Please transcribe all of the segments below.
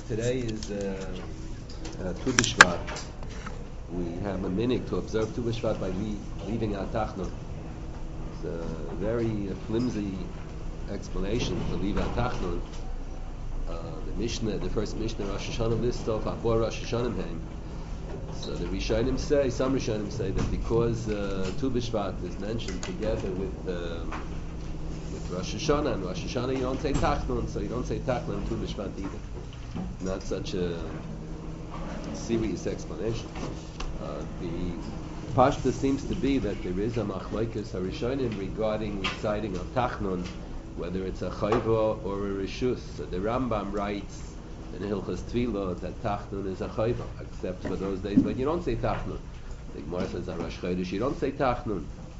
Today is Tu B'Shvat. We have a minute to observe Tu B'Shvat by leaving our Tachnun. It's a very flimsy explanation to leave our Tachnun. The first Mishnah, Rosh Hashanah list off Abor Rosh Hashanah Haim. So the Rishonim say, some Rishonim say that because Tu B'Shvat is mentioned together with Rosh Hashanah, and Rosh Hashanah you don't say Tachnun, so you don't say Tachnun Tu B'Shvat either. Not such a serious explanation. The pashta seems to be that there is a machlokes harishonim regarding reciting of Tachnun, whether it's a chayva or a rishus. So the Rambam writes in Hilchos Tefillah that Tachnun is a chayva, except for those days when you don't say Tachnun. The Gemara says on Rosh Chodesh you don't say Tachnun.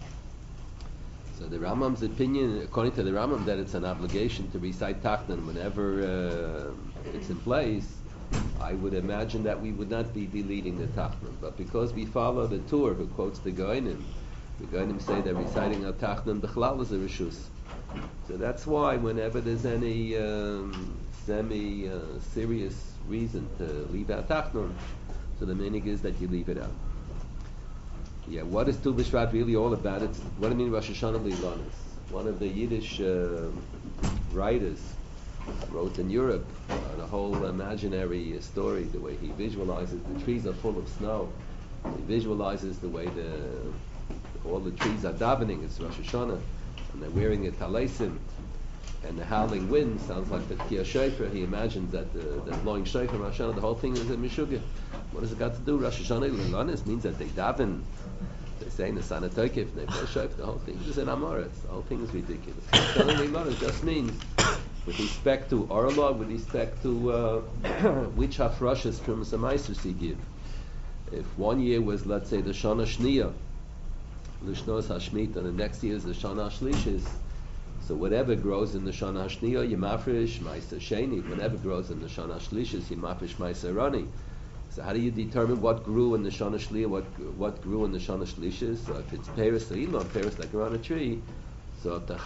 So the Rambam's opinion, according to the Rambam, that it's an obligation to recite Tachnun whenever it's in place. I would imagine that we would not be deleting the Tachnun, but because we follow the Tur who quotes the Goinim say that reciting a Tachnun B'chlal is a rishus. So that's why whenever there's any semi-serious reason to leave out Tachnun, so the meaning is that you leave it out. Yeah, what is Tu B'Shvat really all about? It's what I mean Rosh Hashanah Lilanis. One of the Yiddish writers wrote in Europe a whole imaginary story, the way he visualizes the trees are full of snow. He visualizes the way all the trees are davening. It's Rosh Hashanah, and they're wearing a talesim, and the howling wind sounds like the Tkiyah Shofar. He imagines that the blowing shofar Rosh Hashanah, the whole thing is a mishugah. What does it got to do? Rosh Hashanah Lilanis means that they daven. They say in the Sana Tokif, they play shofar. The whole thing is an amoritz. The whole thing is ridiculous. Hashanah Lilanis just means, with respect to Orla, with respect to which hafrashas from Samaisus he give. If one year was, let's say, the Shana Shniya, Lishnos Hashmit, and the next year is the Shana Shlishis, so whatever grows in the Shana Shniya, Yimafresh, Maisa Sheni. Whatever grows in the Shana Shlishis, Yimafresh, Maisa Rani. So how do you determine what grew in the Shana Shliya, what grew in the Shana Shlishis? So if it's Paris or Elon, Paris like around a tree, so if the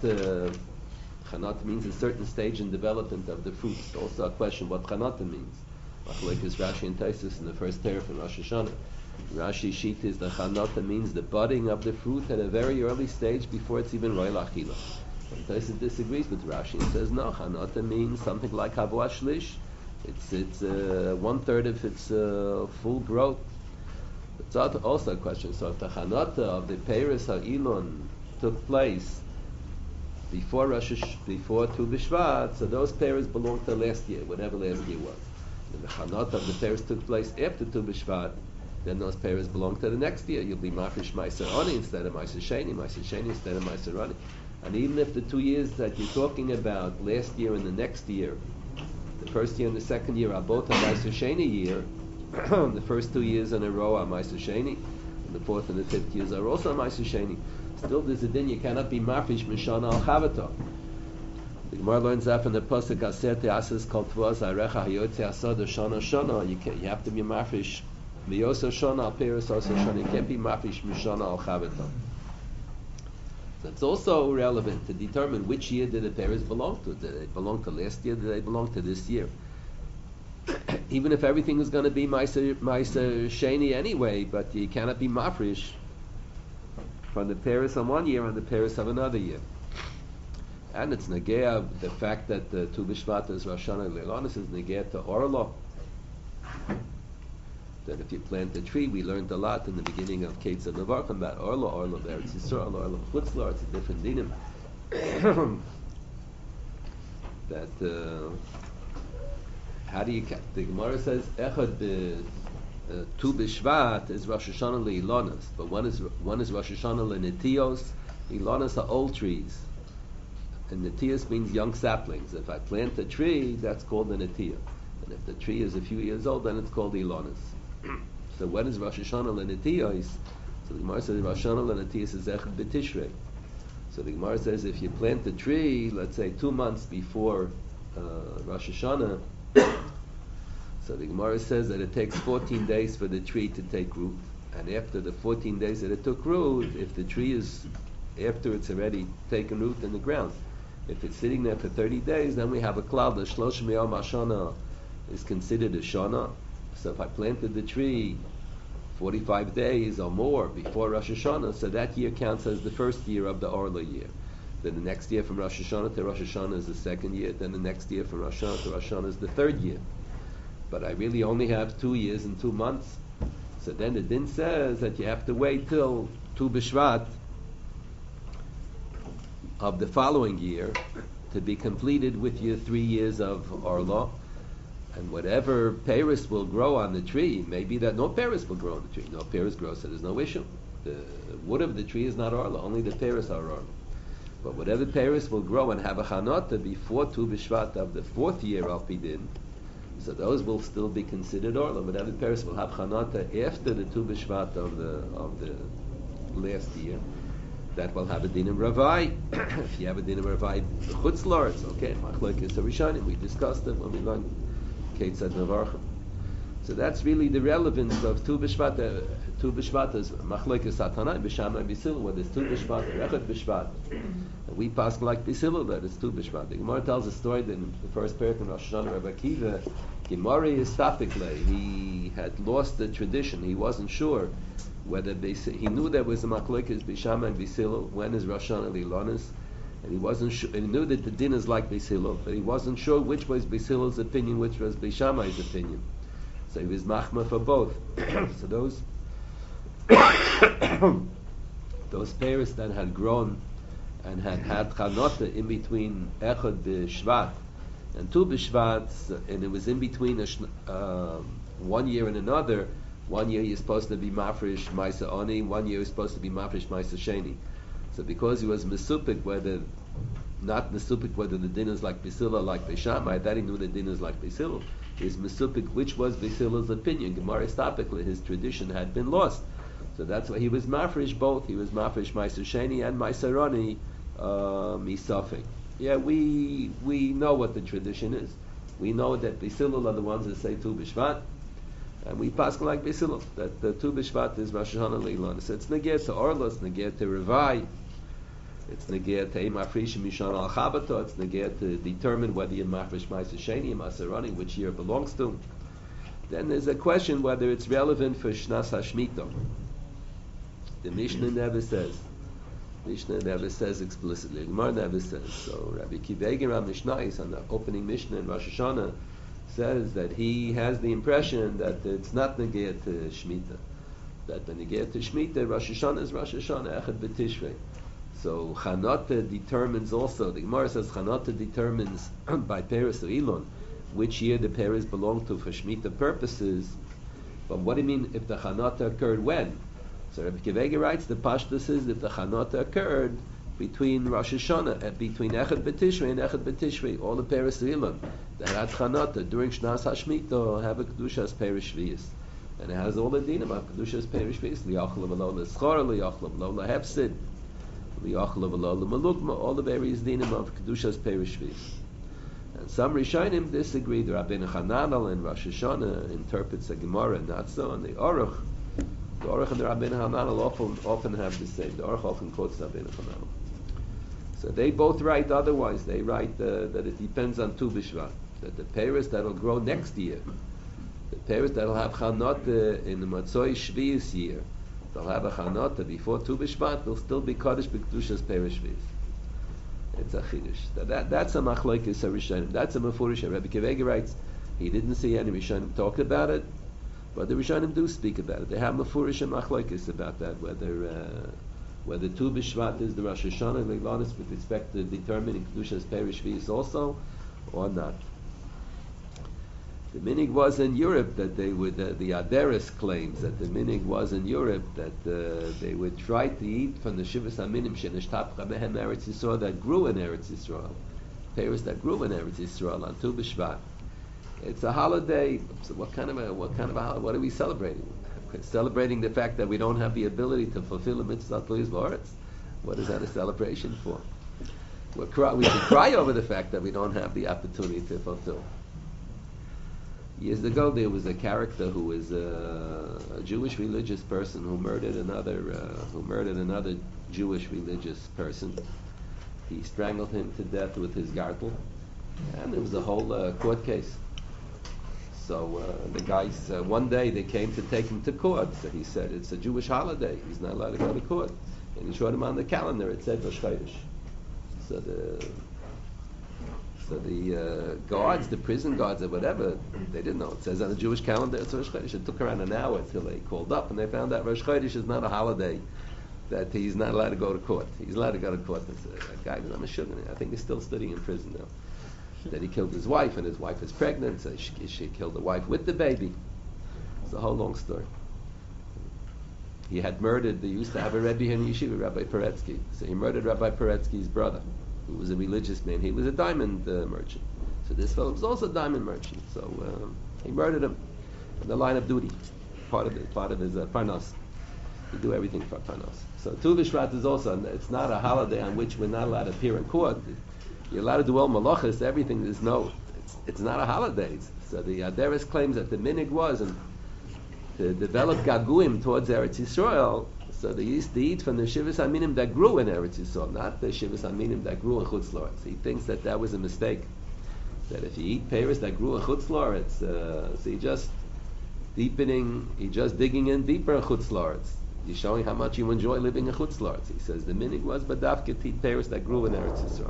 Chanat means a certain stage in development of the fruit. It's also a question what Chanata means. Like is Rashi and Taisus in the first pair from Rosh Hashanah. Rashi sheet is the Chanata means the budding of the fruit at a very early stage before it's even Roy Lachila. Taisus disagrees with Rashi and says no, Chanata means something like Havua Shlish. It's 1/3 of its full growth. It's also a question. So if the Chanata of the Paris HaElon took place before Tu B'Shvat, so those pairs belong to last year, whatever last year was. If the Chanat of the pairs took place after Tu B'Shvat, then those pairs belong to the next year. You'll be Mafresh Ma'aser Ani instead of Ma'aser Sheni instead of Ma'aser Ani. And even if the 2 years that you're talking about, last year and the next year, the first year and the second year are both a Ma'aser Sheni year, the first 2 years in a row are Ma'aser Sheni, and the fourth and the fifth years are also Ma'aser Sheni. Still, there's a din you cannot be mafish mishana al chavata. The Gemara learns that from the pasuk Aser Te'ases Kol Tvaz Arecha Hayotze Asad Shana Shana. You have to be mafish miyosa shana al peres also shana. You can't be mafish mishana al chavata. So it's also relevant to determine which year did the peres belong to. Did they belong to last year? Did they belong to this year? Even if everything is going to be Ma'aser Sheni anyway, but you cannot be mafresh from the Paris of one year and the Paris of another year. And it's Negea, the fact that the Tu B'Shvat is Rosh Hashanah Leilanis is Negea to Orla. That if you plant a tree, we learned a lot in the beginning of Ketz of Nevarchim about Orla Eretz Yisrael, Orla Chutzlar, it's a different dinim. That, how do you, the Gemara says, Echad Tu B'Shvat is Rosh Hashanah Leilanis, but one is Rosh Hashanah Lenetios. Leilanis are old trees, and Netios means young saplings. If I plant a tree, that's called a Netiyah, and if the tree is a few years old, then it's called Leilanis. So when is Rosh Hashanah Lenetios? So the Gemara says Rosh Hashanah Lenetios is Echad B'Tishrei. So the Gemara says if you plant the tree, let's say 2 months before Rosh Hashanah. So the Gemara says that it takes 14 days for the tree to take root. And after the 14 days that it took root, if the tree is, after it's already taken root in the ground, if it's sitting there for 30 days, then we have a cloud, the Shloshim Yom Hashana is considered a Shana. So if I planted the tree 45 days or more before Rosh Hashanah, so that year counts as the first year of the Orla year. Then the next year from Rosh Hashanah to Rosh Hashanah is the second year. Then the next year from Rosh Hashanah to Rosh Hashanah is the third year. But I really only have 2 years and 2 months. So then the din says that you have to wait till Tu B'Shvat of the following year to be completed with your 3 years of Orla. And whatever Paris will grow on the tree, maybe that no Paris will grow on the tree. No Paris grows, so there's no issue. The wood of the tree is not Orla, only the Paris are Orla. But whatever Paris will grow and have a Chanota before Tu B'Shvat of the 4th year of Pidin, so those will still be considered Orla. Whatever Paris will have Chanota after the Tu B'Shvat of the last year, that will have a din of Ravai. If you have a din of Ravai, the Chutzlar, it's okay. Machlokes Rishonim, we discussed it when we learned Ketzad Navarcha. So that's really the relevance of Tu B'Shvat. Tu B'Shvat is Machlokes Satanai, B'Shamai B'Silu, whether it's Tu B'Shvat or Echad B'Shvat. And we pass like B'Silu that it's Tu B'Shvat. The Gemara tells a story that in the first period of Rosh Hashanah, Rabbi Akiva, Gemara is Stapikle. He had lost the tradition. He wasn't sure whether he knew there was a Machlokes B'Shamai B'Silu, when is Rosh Hashanah Lilonis, and he wasn't sure, and he knew that the din is like B'Silu, but he wasn't sure which was B'Silu's opinion, which was B'Shamai's opinion. So he was machma for both. So those pairs that had grown and had chanota in between Echad B'Shvat and Tu B'Shvat, and it was in between 1 year and another. 1 year you're supposed to be mafresh Maisa Oni, 1 year you're supposed to be mafresh Maisa Sheni. So because he was mesupik, not mesupik whether the din is like B'Sila, like B'Shamai, that he knew the din is like B'Sila. His mesupik, which was B'Sila's opinion. Gemara Stapikli, his tradition had been lost. So that's why he was mafresh both. He was mafresh Maisa Sheni and Maisa Roni misafik. Yeah, we know what the tradition is. We know that B'Sila are the ones that say Tu B'Shvat, and we pass like B'Sila, that the Tu B'Shvat is Rosh Hashanah Leilon. So it's negir to Orla, it's negir to Revai, it's negir to Mafresh Mishan Al Chabato, it's negir to determine whether you're Mafresh Maisa Sheni or Maisa Roni, which year it belongs to. Then there's a question whether it's relevant for Shnas HaShmita. The Mishnah never says. Mishnah never says explicitly. Gemara never says. So Rabbi Akiva Eiger Mishnais on the opening Mishnah in Rosh Hashanah says that he has the impression that it's not negir to Shemitah. That the negir to Shemitah, Rosh Hashanah is Rosh Hashanah, Echad B'Tishrei. So Chanata determines also, the Gemara says Chanata determines by Peres or Elon which year the Peres belong to for Shemitah purposes. But what do you mean if the Chanata occurred when? So Rabbi Akiva Eiger writes, the Pashtus is if the Chanata occurred between Rosh Hashanah, between Echad B'Tishrei and Echad B'Tishrei, all the Peres Ilan that had Chanata during Shnas HaShmita have a Kedushas Peres Shvius. And it has all the dinim of Kedushas Peres Shvius, Li'achla V'lo L'Schor, Li'achla V'lo L'Hefsid, Li'achla V'lo L'Malugma, all the various dinim of Kedushas Peres Shvius. And some Rishonim disagree. The Rabbeinu Hananel in Rosh Hashanah interprets the Gemara not so, and the Aruch and the Rabbeinu Hananel often have the same. The Aruch often quotes Rabbeinu Hananel. So they both write otherwise. They write that it depends on Tu B'Shvat, that the Peres that will grow next year, the Peres that will have Chanota in the Matzoi Shvius year, they'll have a Chanota before Tu B'Shvat, they'll still be Kaddish B'Kedushas Peres Shvius. It's a Chiddush. That's a Machlokes Rishonim. That's a Mefurish. Rabbi Akiva Eiger writes, he didn't see any Rishonim talk about it, but the Rishonim do speak about it. They have Mefurish and Machlokes about that, whether Tu B'Shvat is the Rosh Hashanah Leilanis with respect to determining Kedushas Peres Shvius also, or not. The minig was in Europe that they would, the Aderis claims that the minig was in Europe that they would try to eat from the Shivas HaMinim Shenashtapcha Behem Eretz Yisrael that grew in Eretz Yisrael, Peres that grew in Eretz Yisrael on Tu B'Shvat. It's a holiday. So what are we celebrating? We're celebrating the fact that we don't have the ability to fulfill a mitzvah Tluis V'Oretz. What is that a celebration for? We should cry over the fact that we don't have the opportunity to fulfill. Years ago, there was a character who was a Jewish religious person who murdered another Jewish religious person. He strangled him to death with his gartel, and there was a whole court case. So the guys, one day they came to take him to court. So he said, it's a Jewish holiday. He's not allowed to go to court. And he showed him on the calendar. It said Rosh Chodesh. So the guards, the prison guards or whatever, they didn't know. It says on the Jewish calendar it's Rosh Chodesh. It took around an hour till they called up and they found out Rosh Chodesh is not a holiday, that he's not allowed to go to court. He's allowed to go to court. That guy was, I'm a sugar. I think he's still studying in prison now. That he killed his wife and his wife is pregnant, so she killed the wife with the baby. It's a whole long story. He had murdered, they used to have a Rebbe here in Yeshiva, Rabbi Peretsky. So he murdered Rabbi Peretsky's brother, who was a religious man. He was a diamond merchant. So this fellow was also a diamond merchant. So he murdered him in the line of duty, part of his parnas. He do everything for parnas. So Tu B'Shvat is also, it's not a holiday on which we're not allowed to appear in court. You're allowed to do all malachas, everything is it's not a holiday. So the Aderes claims that the minig was and to develop gaguim towards Eretz Yisrael, so they used to eat from the Shivas Aminim that grew in Eretz Yisrael, not the Shivas Aminim that grew in Chutz La'aretz. He thinks that was a mistake. That if you eat pears that grew in Chutz La'aretz, so you're just digging in deeper in Chutz La'aretz. You're showing how much you enjoy living in Chutz La'aretz. He says the minig was badavke to eat pears that grew in Eretz Yisrael.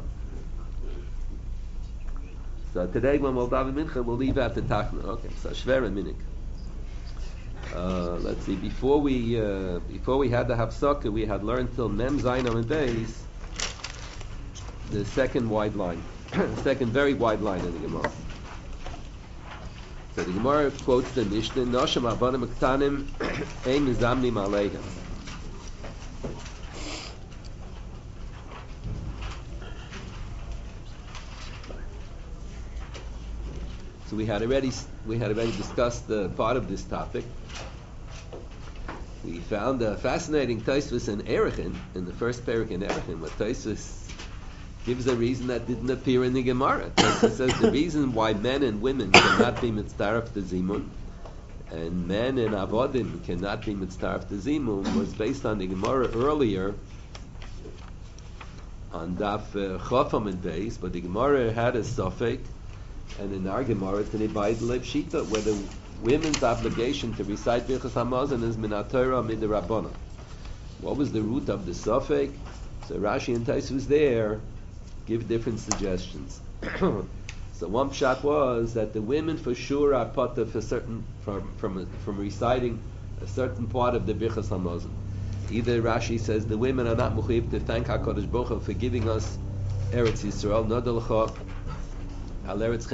So today when we'll daven mincha, we'll leave out the tachna. Okay, so shvera minig. Let's see. Before we had the hafsaka, we had learned till Mem Zayin on days the second wide line, second very wide line in the Gemara. So the Gemara quotes the Mishnah: "Nosham avanim ktanim ein mizamnim aleihem." So we had already discussed the part of this topic. We found a fascinating Tosfos in Erechin, in the first parak in Erechin, where Tosfos gives a reason that didn't appear in the Gemara. Tosfos says the reason why men and women cannot be mitzdaref to Zimun, and men and avodim cannot be mitzdaref to Zimun, was based on the Gemara earlier on Daf Chofam and Beis, but the Gemara had a suffix. And in our Gemara, it's an Ibayid Lev Shita, where the women's obligation to recite Birchas Hamazon is min HaTorah mid Rabbana. What was the root of the suffix? So Rashi and Tais was there, give different suggestions. So one pshat was that the women for sure are pata for certain from reciting a certain part of the Birchas Hamazon. Either Rashi says the women are not muchayib to thank HaKadosh Baruch Hu for giving us Eretz Yisrael, Nodal they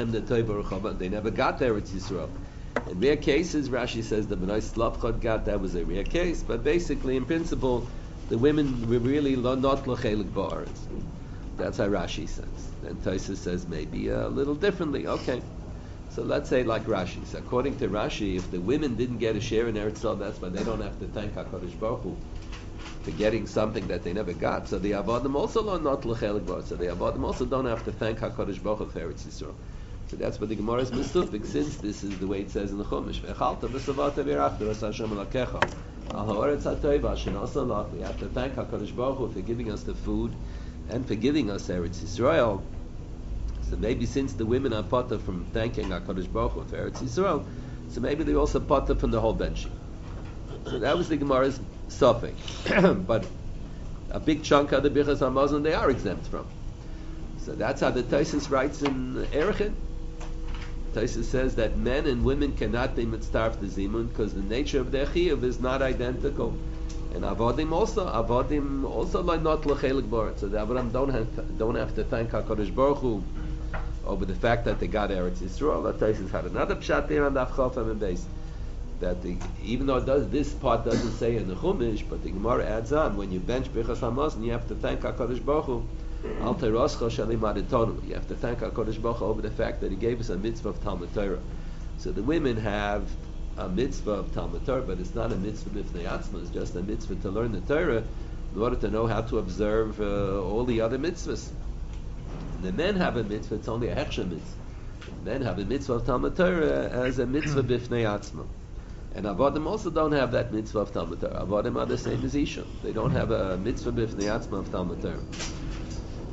never got there, Eretz Yisrael. In rare cases, Rashi says the B'nai Slavchot got, that was a rare case, but basically, in principle, the women were really not l'chelik ba'aretz. That's how Rashi says. And Tosfos says maybe a little differently. Okay, so let's say like Rashi. So according to Rashi, if the women didn't get a share in Eretz Yisrael, that's why they don't have to thank HaKadosh Baruch Hu for getting something that they never got. So the Avodim also are not l'chelik bar. So the Avodim also don't have to thank HaKadosh Baruch Hu for Eretz Yisrael. So that's what the Gemara is misufik, since this is the way it says in the Chumash. Ve'chalta v'savata v'irachta v'as Hashem alakecha. Al ha'oretz ha'toiva shenasa lach. We have to thank HaKadosh Baruch Hu for giving us the food and for giving us Eretz Yisrael. So maybe since the women are potter from thanking HaKadosh Baruch Hu for Eretz Yisrael, so maybe they also potter from the whole bench. So that was the Gemara's suffix. But a big chunk of the Birchas Hamazon they are exempt from. So that's how the Tosfos writes in Erechin. Tosfos says that men and women cannot be mitzdarf to Zimun because the nature of their chiyuv is not identical. And avodim also like not l'chelik bar. So the avodim don't have to thank HaKadosh Baruch Hu over the fact that they got Eretz Yisrael. Tosfos had another pshat there on Daf Chofam and Beis, that even though this part doesn't say in the Chumash, but the Gemara adds on, when you bench Birchas Hamazon, you have to thank HaKadosh Baruch Hu. Al Teiroscha Shalim Aditonu. You have to thank HaKadosh Baruch Hu over the fact that He gave us a mitzvah of Talmud Torah. So the women have a mitzvah of Talmud Torah, but it's not a mitzvah b'fnei atzma. It's just a mitzvah to learn the Torah in order to know how to observe all the other mitzvahs. And the men have a mitzvah. It's only a hechsher mitzvah. Men have a mitzvah of Talmud Torah as a mitzvah b'fnei atzma. And Avodim also don't have that mitzvah of Talmud Torah. Avodim are the same as Isha. They don't have a mitzvah b'fnei atzma of Talmud Torah.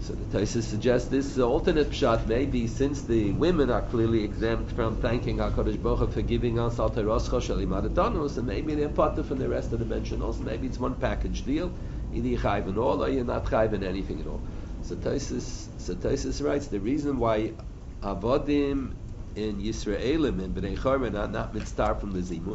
So the Taisus suggests this alternate pshat, maybe since the women are clearly exempt from thanking HaKadosh Baruch Hu for giving us Al Teroscha Shalimadatanos, and maybe they're part from the rest of the mention also. Maybe it's one package deal. Either you're chayv in all, or you're not chayv in anything at all. So Taisus writes the reason why Avodim in Yisraelim and Bnei Chorban are not mitzvah from the Zimun,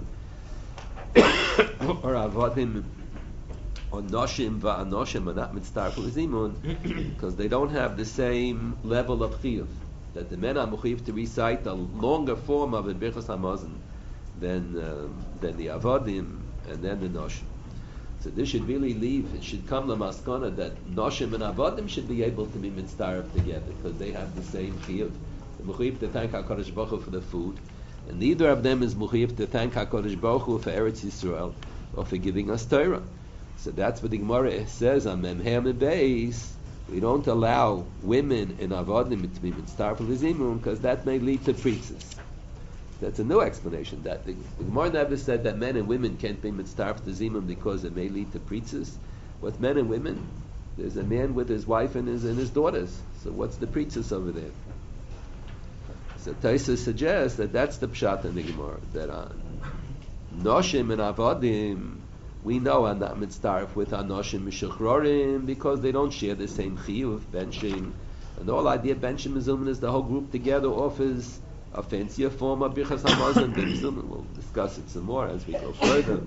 or Avodim or Noshim va'anoshim are not mitzvah from the Zimun, because they don't have the same level of chiyuv. That the men are mechuyev to recite a longer form of it Birchas Hamazon than the Avodim and then the Noshim. So this should really leave. It should come to Maskana that Noshim and Avodim should be able to be mitzvah together because they have the same chiyuv. The mechuyev to thank HaKadosh Baruch Hu for the food, and neither of them is mechuyev to thank HaKadosh Baruch Hu for Eretz Yisrael or for giving us Torah. So that's what the Gemara says on Memhem and Beis. We don't allow women in Avodim to be mitzvah for the Zimun because that may lead to preaches. That's a new explanation. That the Gemara never said that men and women can't be mitzvah for the Zimun because it may lead to preaches. What men and women? There's a man with his wife and his daughters. So what's the preaches over there? So Taisa suggests that that's the pshat in the Gemara, that Noshim and Avodim we know are not mitzvah with Anoshim Mishuchrorim because they don't share the same chiyuv, benching, and the whole idea of benching Mizumin is the whole group together offers a fancier form of Birchas Hamazon than Mizumin. We'll discuss it some more as we go further.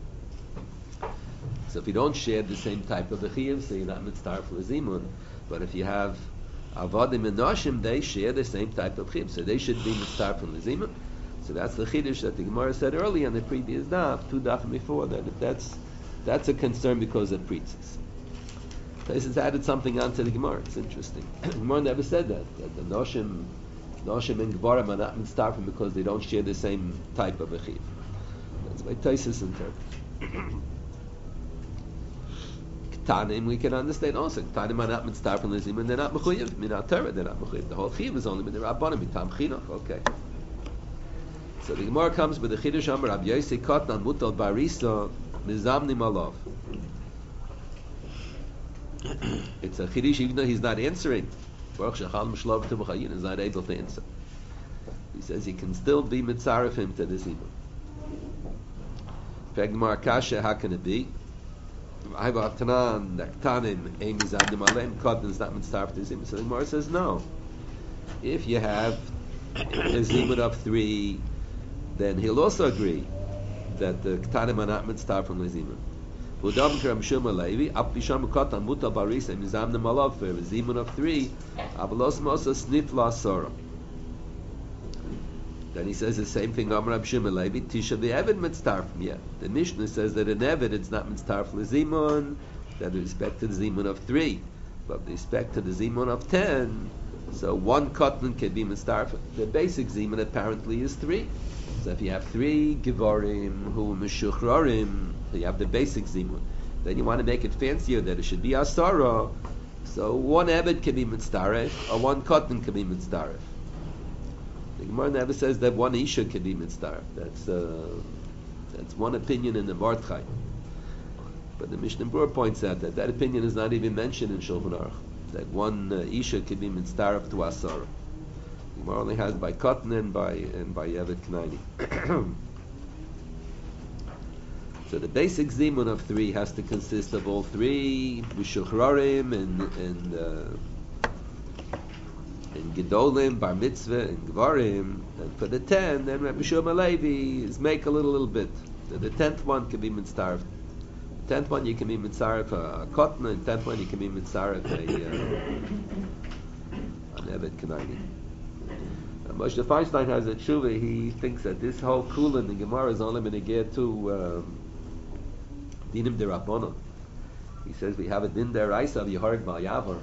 So if you don't share the same type of a chiyuv, so you're not mitzvah for Zimun. But if you have Avodim and Noshim, they share the same type of chiyuv, so they should be mitzvah for Zimun. So that's the chiddush that the Gemara said earlier in the previous daf, 2 daf before, that if that's a concern because of preaches. This added something onto the Gemara. It's interesting. The Gemara never said that the Noshim and Gvarim are not mitzvah because they don't share the same type of a chiv. That's why Taisus interprets. Ketanim we can understand also. Ketanim are not mitzvah from the Zimun, they're not mechuyev. Minat Torah, they're not mechuyev. The whole chiv is only with the Rabbanim, mitam chinuch. Okay. So the Gemara comes with the Chiddush Amar Rabbi Yossi Katan Mutal Barisa Mizamnim Alav. It's a Chiddush even though he's not answering. Baruch Shechal Mishlav Tumchayin is not able to answer. He says he can still be mitzaref him to this evil. Pegmar Kasha, how can it be? I have Tanan Naktanim Ein Mizamnim Alem Katan is not mitzaref to this evil. So the Gemara says no. If you have a zimun of 3, then he'll also agree that the Ketanim are not mitzvah from the Zimun. V'udam k'ram Shuma Levi, ap bisham katan muta barisa mizamne malav for a Zimun of 3, avalos mosa snif la sora. Then he says the same thing, Amar Rab Shuma Levi, tisha the Eved mitzvah from yet. The Mishnah says that in Eved it's not mitzvah from the Zimun, that with respect to the Zimun of 3, but with respect to the Zimun of 10, so one katan can be mitzvah. The basic Zimun apparently is 3. So if you have 3 Givorim who are Meshuchrorim, so you have the basic Zimun. Then you want to make it fancier that it should be Asara. So one Eved can be Mitzdaref, or one Katan can be Mitzdaref. The Gemara never says that one Isha can be Mitzdaref. That's one opinion in the Mordechai. But the Mishnah Berurah points out that opinion is not even mentioned in Shulchan Aruch. That one Isha can be Mitzdaref to Asara. Gemara only has by Katan and by Yevet Knaini. So the basic zimun of 3 has to consist of all 3 Mishuchrorim and Gedolim, Bar Mitzvah, and Gvarim. And for the 10, then Rabbi Shuma Levi is make a little bit. So the 10th one can be mitzvah. The 10th one you can be mitzvah a Katan, and the 10th one you can be mitzvah an Yevet Knaini. Moshe Feinstein has a tshuva. He thinks that this whole kula in the Gemara is only going to get to dinim derabbanon. He says we have a din deraisa of Yehorig Bal Yavar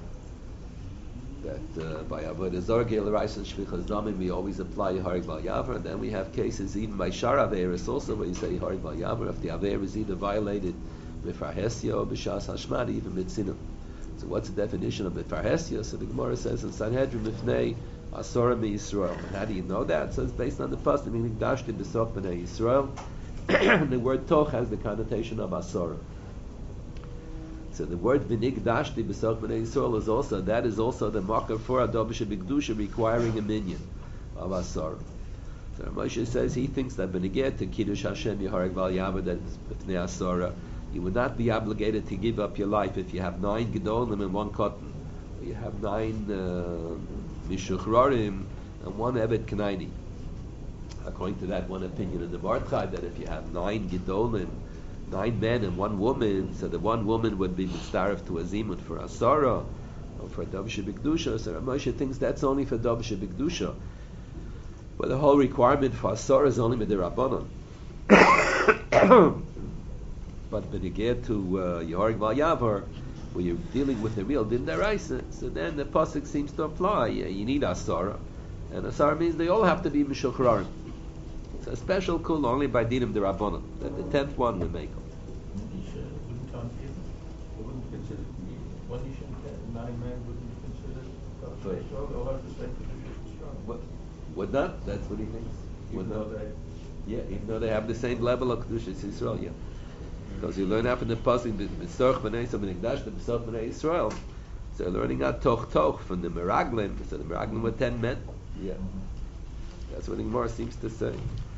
that by Avodah Zarah Raisa and Shvichas Damim we always apply Yehorig Bal Yavar, and then we have cases even by Shar Averis also where you say Yehorig Bal Yavar if the Aver is either violated b'farhesia or b'shas hashmad, even b'tzinah. So what's the definition of b'farhesia? So the Gemara says in Sanhedrin Mifnei Asora mi Yisrael. How do you know that? So it's based on the pasuk meaning Dashti b'sof b'nei Yisrael. The word toch has the connotation of Asora. So the word v'nigdashti b'soch b'nei Yisrael is also the marker for adobisha b'gdusha requiring a minyan of asar. So Moshe says he thinks that v'nigeh to kiddush Hashem yihareg val yavar that is b'fnei asara, you would not be obligated to give up your life if you have 9 gedolim and 1 cotton, or you have 9 mishuchrarim and 1 evet knaini. According to that one opinion in the Bartchai, that if you have 9 gedolim, 9 men and 1 woman, so the 1 woman would be mitzaref to a zimun for asara or for Dovshe B'Kedusha. So Moshe thinks that's only for Dovshe B'Kedusha. But the whole requirement for asara is only midirabanan. But when you get to Yehorig Val Yavar, where you're dealing with the real din deraisa, so then the pasuk seems to apply. You need asara, and asara means they all have to be mishuchrarim. It's a special kul only by dinim derabanan. That the 10th one we make. Would not? That's what he thinks. Would not. Yeah, even though they have the same level of Kedushas Yisrael, yeah. Because you learn out from the pasuk B'soch b'nei Yisrael b'nigdash the B'soch b'nei Yisrael. So you're learning out toch from the Meraglim. So the Meraglim were 10 men. Yeah, that's what the Gemara seems to say.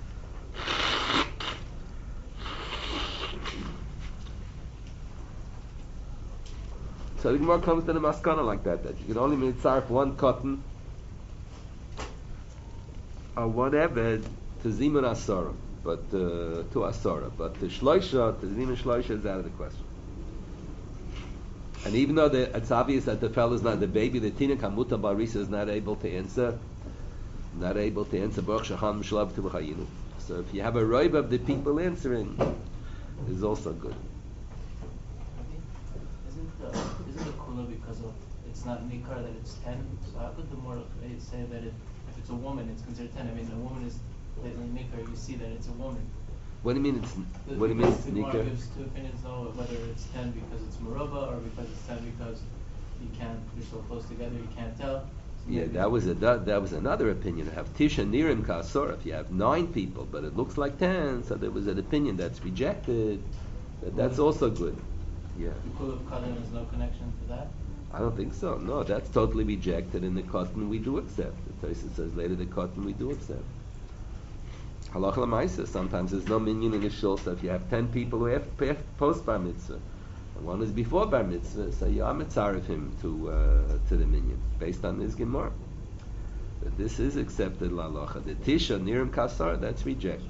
So the Gemara comes to the maskana like that you can only mitzaref 1 cotton or 1 eved to zimun asara, but to asara, but the shloisha, to zimun shloisha is out of the question. And even though it's obvious that the fellow is not the baby, the tina kamuta barisa is not able to answer Baruch Shacham Shlav Tu B'Chayinu. So if you have a roib of the people answering, is also good. Isn't the kula because of it's not nikar that it's 10? So how could the moral say that if it's a woman it's considered 10? I mean, a woman is lately nikar. You see that it's a woman. What do you mean it's? What do you mean it's nikar? The gives 2 opinions though, whether it's 10 because it's merubah or because it's 10 because you're so close together you can't tell. Yeah, that was another opinion. To have tisha nirim kasor, if you have 9 people, but it looks like 10, so there was an opinion that's rejected. That's also good. Yeah. The kul of kadin has no connection to that. I don't think so. No, that's totally rejected. In the cotton we do accept. The Tosfos says later the cotton we do accept. Halacha l'maisa. Sometimes there's no minyan in the shul. So if you have 10 people who have post bar mitzvah, and one is before bar mitzvah, so you are mitzaref him to the minyan based on this gemara. But this is accepted l'halacha. The tisha nirim kasar, that's rejected.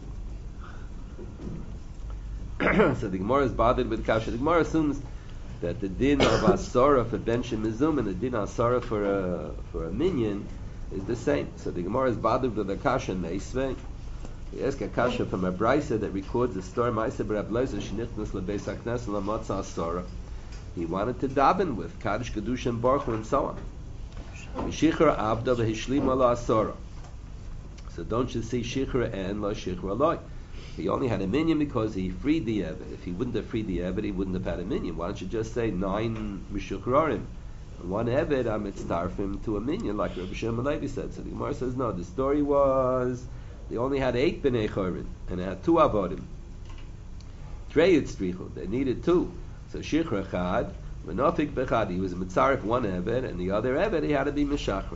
So the gemara is bothered with kasha. The gemara assumes that the din of asara for ben shemizum and the din asara for a minyan is the same. So the gemara is bothered with the kasha meisvei. We ask a kasha from a brisa that records the story Ma'aseh B'Rab Leizer shenichnas lebeis haknes lamatza asara. He wanted to daven with Kaddish Kedusha and Baruch Hu and so on. Mishichra avda v'hishlima la asara. So don't you see shichra and la shichra loy? He only had a minyan because he freed the Eved. If he wouldn't have freed the Eved, he wouldn't have had a minyan. Why don't you just say 9 mishuchrarim? 1 Eved, I'm mitzarfim to a minyan, like Rabbi Shimon Levi said. So the Gemara says, no, the story was they only had 8 b'nei chorin, and they had 2 avodim. Treyit strichu, they needed 2. So shichra chad, menofik bechad, he was mitzarif 1 Eved, and the other Eved, he had to be mishachra.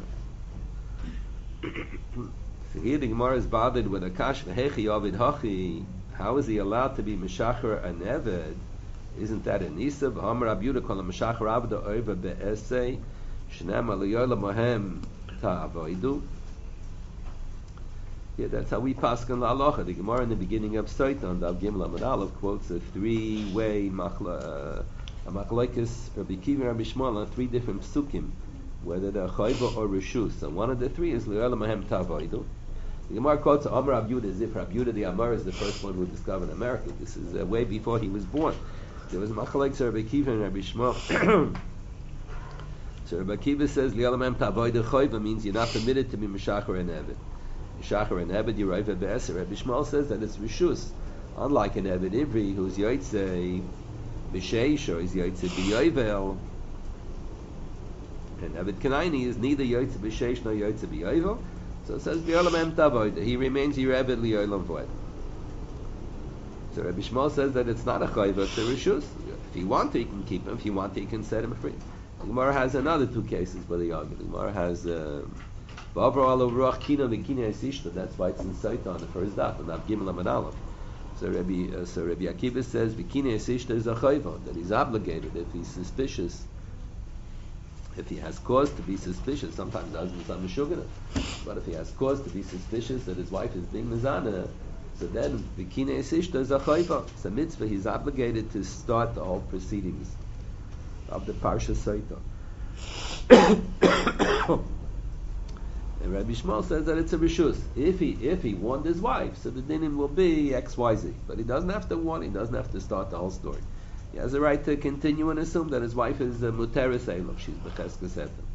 So here the Gemara is bothered with a kash v'hechi ovid hachi. How is he allowed to be mishacher an eved? Isn't that an isa? V'hamar Rabbi Yehuda kol mishacher avda over be'esei shnam aliyola mohem ta'avoidu. Yeah, that's how we paskin la'alocha. The Gemara in the beginning of Seitan, Dav Gimel Amud Aleph, quotes a 3-way machlokes Rabbi Kiva and Rabbi Shmuel on 3 different psukim, whether they're chayva or reshus. And one of the 3 is liyola mohem ta'avoidu. The Gemara quotes Amar Rav Yehuda as if Rav Yehuda the Amar is the first one who discovered America. This is way before he was born. There was Machalek Rabbi Kiva and Rabbi Shmuel. So Rabbi Kiva says Li'alamem Tavoida Choyva means you're not permitted to be Meshachar and Eved. Meshachar and Eved you're Raiva Be'eser. Rabbi Shmuel says that it's Rishus. Unlike an Eved Ivri who's Yoitze B'Sheish or is Yoitze B'Yovel. And Eved Kanaini is neither Yoitze B'Sheish nor Yoitze B'Yovel. So it says V'yolam Tavoida. He remains Yerebed Li'olam Voed. So Rabbi Shmuel says that it's not a chayva, it's a rishus. If he wants, he can keep him. If he wants, he can set him free. The Gemara has another two cases for the argument. The Gemara has that's why it's in Saita on the first daf, and Av Gimel Amud Aleph. So Rabbi Akiva says Bikine Esishta is a chayva, that he's obligated if he's suspicious. If he has cause to be suspicious, sometimes doesn't some meshugana, but if he has cause to be suspicious that his wife is being mizana, so then Bikine Esishta is a chayva. It's a mitzvah. He's obligated to start the whole proceedings of the Parsha Saita. And Rabbi Shmuel says that it's a rishus. If he warned his wife, so the dinim will be XYZ. But he doesn't have to warn, he doesn't have to start the whole story. He has a right to continue and assume that his wife is muteres eilo, she's b'cheskes etem.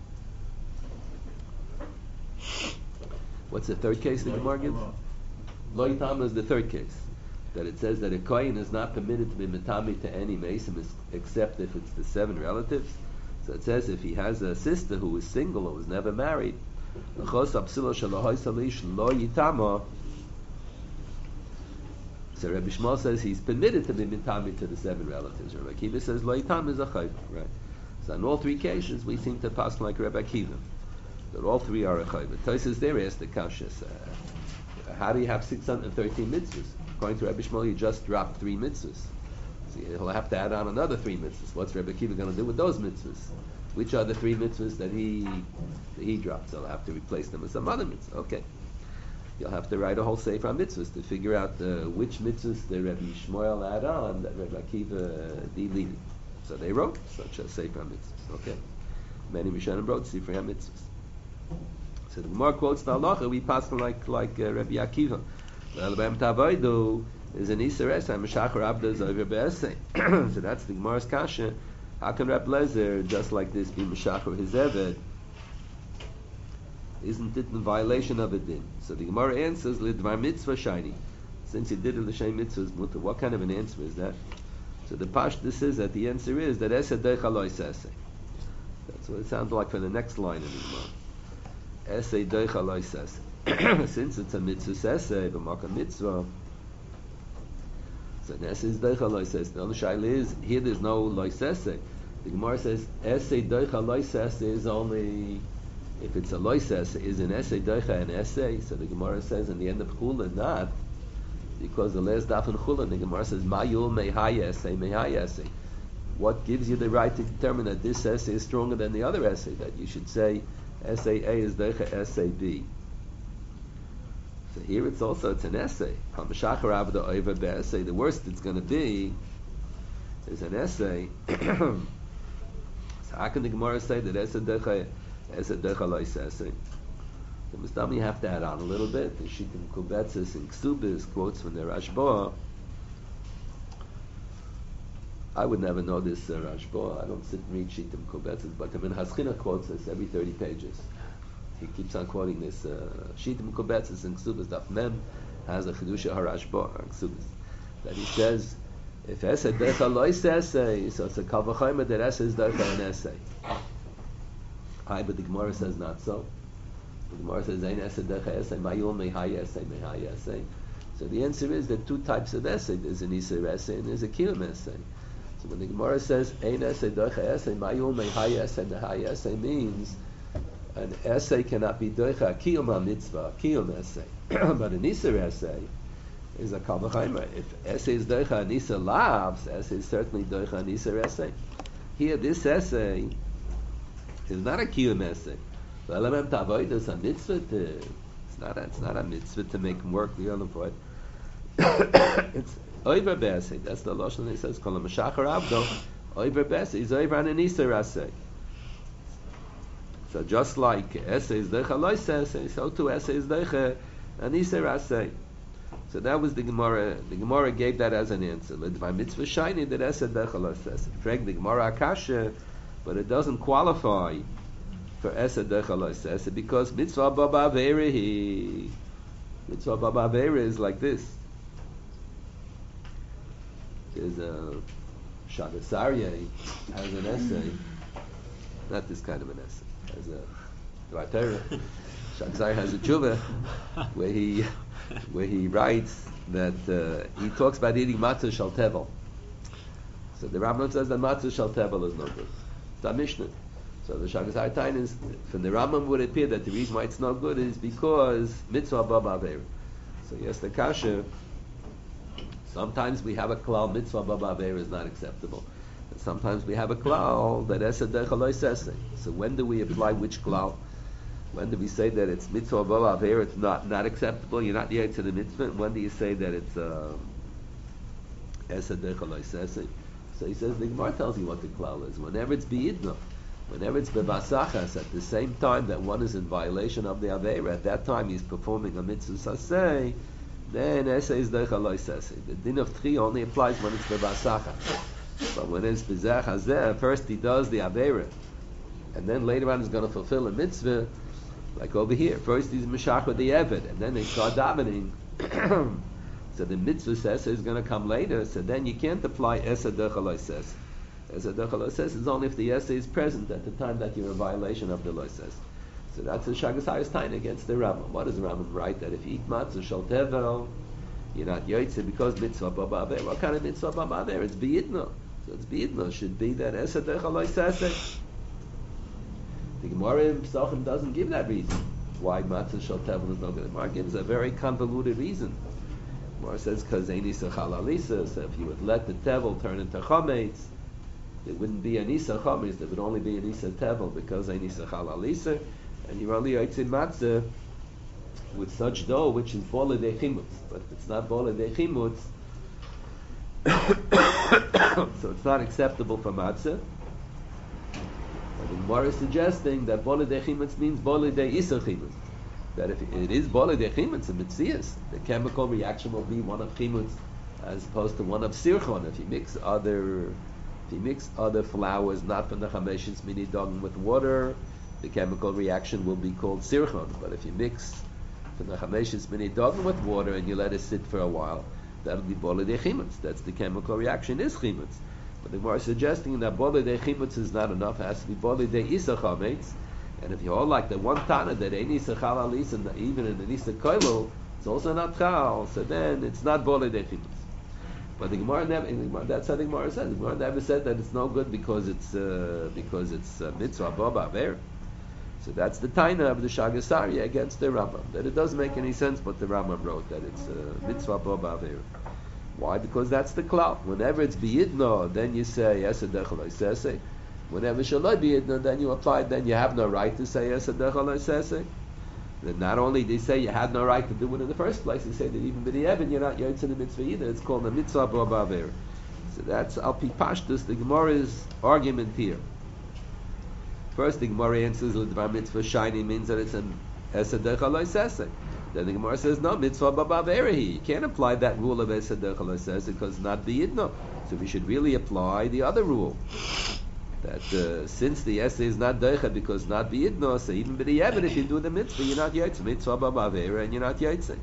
What's the third case the Gemara gives? Lo yitam is the third case. That it says that a kohen is not permitted to be mitami to any mesim except if it's the 7 relatives. So it says if he has a sister who is single or was never married, so Rabbi Shmuel says he's permitted to be mitami to the 7 relatives. Rabbi Akiva says lo yitam is a chayv, right? So in all 3 cases we seem to pass like Rabbi Akiva, that all 3 are a chayv. Tosfos there asked the kashas, how do you have 613 mitzvahs? According to Rabbi Shmuel, you just dropped 3 mitzvahs. So he'll have to add on another 3 mitzvahs. What's Rabbi Akiva going to do with those mitzvahs? Which are the 3 mitzvahs that he dropped? So he'll have to replace them with some other mitzvah. Okay. You'll have to write a whole sefer on mitzvahs to figure out which mitzvahs the Rabbi Shmuel add on that Rabbi Akiva deleted. So they wrote such a sefer on mitzvahs. Okay. Many Rishonim wrote sefer on mitzvahs. So the Gemara quotes the halacha, we pass them like Rabbi Akiva. L'elabem tavodu is an Isser Esay, Meshachar Abda is over Be'esay. So that's the Gemara's kasha. How can Reb Lezer, just like this, be Meshachar his Eved? Isn't it in violation of a din? So the Gemara answers, Lidvar mitzvah shiny. Since he did a l'shem mitzvahs mutter, what kind of an answer is that? So the Pashta says that the answer is that Esed Deicha Lo Esesei. That's what it sounds like for the next line in the Gemara. Esed Deicha Lo Esesei. Since it's a mitzvah Esei, b'makam mitzvah, so Esed is Deicha Lo Esesei. The other shaila is, here there's no Lo Esesei. The Gemara says, Esed Deicha Lo Esesei is only... If it's a loises, is an essay doicha an essay? So the Gemara says in the end of Chulin, not because the last daf in Chulin, the Gemara says mayul mehai essay. What gives you the right to determine that this essay is stronger than the other essay? That you should say essay A is doicha essay B. So here it's an essay. The worst it's going to be is an essay. So how can the Gemara say that essay doicha? The Mustami have to add on a little bit. The Shittim Kubetzis and Ksubis quotes from the Rashba. I would never know this Rashba. I don't sit and read Shittim Kubetzis, but the Minchaschina quotes this every 30 pages. He keeps on quoting this Shittim Kubetzis and Ksubis. Daf Mem has a Chidusha HaRashba, Ksubis, that he says, if Esed Decha Lois Essay, so it's a Kal V'chomer that Esed is Decha an essay. But the Gemara says not so. The Gemara says Ein Esed Decha Essay, Mayul Mehai Essay. So the answer is that 2 types of essay. There's an Isser essay and there's a Kiyum essay. So when the Gemara says Ein Esed Decha Essay, Mayul Mehai Essay means an essay cannot be Decha Kiyum HaMitzvah, Kiyum essay. But an Isser essay is a Kal V'chomer. If essay is Decha an Isser Lavs, essay is certainly Decha an Isser essay. Here, this essay is not a kiyum essay. It's not a mitzvah to make him work the other part. It's oiver be'essay. That's the lashon he says. Kol ha'meshachar avdo oiver be'essay. He's oiver an iser essay. So just like essay is deicha lois essay, so too essay is deicha an iser essay. So that was the Gemara. The Gemara gave that as an answer. L'dvar mitzvah shiny that essay deicha lois essay. Frag the Gemara akasha. But it doesn't qualify for Esed Decha Lo Esesei because Mitzvah Baba Aveira is like this. There's a Shagas Aryeh has an essay, not this kind of an essay, has a Dvar Torah. Shagas Aryeh has a tshuva where he writes that he talks about eating matzah shal tevel. So the Rambam says that matzah shal tevel is no good. It's a Mishnah. So the Shagas Hartain is, from the Rambam would appear that the reason why it's not good is because mitzvah baba aveira. So yes, the kasha, sometimes we have a klal, mitzvah baba aveira is not acceptable. And sometimes we have a klal that esed decha lo yisesei. So when do we apply which klal? When do we say that it's mitzvah baba aveira, it's not acceptable, you're not yet to the mitzvah? When do you say that it's esed decha lo yisesei? So he says, the Gemara tells you what the klal is. Whenever it's biyidna, whenever it's bevasachas, at the same time that one is in violation of the aveira, at that time he's performing a mitzvah saseh, then eseh is deicha lo yisesei. The din of tchi only applies when it's bevasachas. But when it's bezeh hazeh, first he does the aveira, and then later on he's going to fulfill a mitzvah, like over here. First he's mishach with the eved, and then they start davening. So the mitzvah says is going to come later, so then you can't apply eseh deicha lo yisesei. Esed decha lo yisesei is only if the essay is present at the time that you're in violation of the lo yisesei. So that's the Shagas Hartain against the Rambam. What does the Rambam write? That if you eat matzah shel tevel, you're not yotzei because mitzvah baba aveira. What kind of mitzvah baba aveira? It's biyidna. So it's biyidna should be that esed decha lo yisesei. The Gemara in Pesachim doesn't give that reason why matzah shel tevel is no good. The Gemara gives a very convoluted reason. The Gemara says because einisa chalalisa. So if you would let the tevel turn into chametz, there wouldn't be an Isa Chametz, there would only be an Isa Tevel because an Isa Chalalisa, and you're only Yitzim Matzah with such dough which is Bola de Chimutz. But if it's not Bola de Chimutz, so it's not acceptable for Matzah. And the Gemara is suggesting that Bola de Chimutz means Bola de Isa Chimutz. That if it is Bola de Chimutz, a Mitzias, the chemical reaction will be one of Chimutz as opposed to one of Sirchon. If you mix other flours, not from the chameshis mini dogm, with water, the chemical reaction will be called sirchon. But if you mix from the chameshis mini dogm with water and you let it sit for a while, that'll be bola de chimutz. That's the chemical reaction is chimutz. But the Gemara is suggesting that bola de chimutz is not enough. It has to be bola de isa chametz. And if you all like the one tana that ain't isa chalalis, and even in the isa koilo, it's also not chal. So then it's not bola de chimutz. But the Gemara never. That's how the Gemara said. The Gemara never said that it's no good because it's mitzvah baba aveira. So that's the taina of the Shagas Aryeh against the Rambam. That it doesn't make any sense what the Rambam wrote, that it's mitzvah baba aveira. Why? Because that's the klal. Whenever it's biyidno, then you say esed decha lo yisesei. Whenever shaloi biyidno, then you apply. Then you have no right to say esed decha lo yisesei. Then not only they say you had no right to do it in the first place, they say that even b'di'evin you're not yotzei the mitzvah either. It's called a mitzvah baba aveira. So that's al pi pashtus the Gemara's argument here. First, the Gemara answers l'dvar mitzvah shiny means that it's an esed decha lo yisesei. Then the Gemara says no, mitzvah baba aveira. You can't apply that rule of esed decha lo yisesei because it's not b'yidno. So we should really apply the other rule. That since the essay is not deicha because not b'yidno, so even b'di'evin if you do the mitzvah, you're not yotzei. Mitzvah baba aveira and you're not yotzei.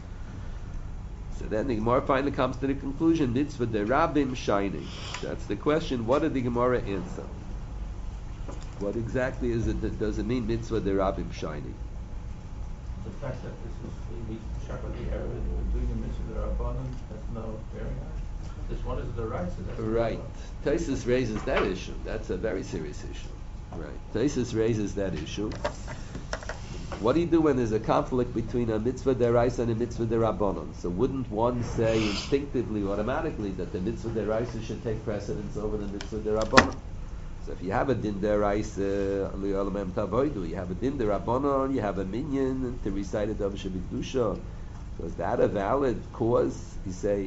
So then the Gemara finally comes to the conclusion, mitzvah derabim shining. That's the question, what did the Gemara answer? What exactly is it that does it mean mitzvah derabim shining? The fact that this is we check with the area we're doing the mitzvah derabbanan, that's no bearing on. This one is the right. So right. Taisus raises that issue. That's a very serious issue. Right. Taisus raises that issue. What do you do when there's a conflict between a mitzvah deraisa and a mitzvah derabbanon? So wouldn't one say instinctively, automatically, that the mitzvah deraisa should take precedence over the mitzvah derabbanon? So if you have a din deraisa, you have a din derabbanon, you have a minyan to recite a davar shebikdusha. So is that a valid cause? You say,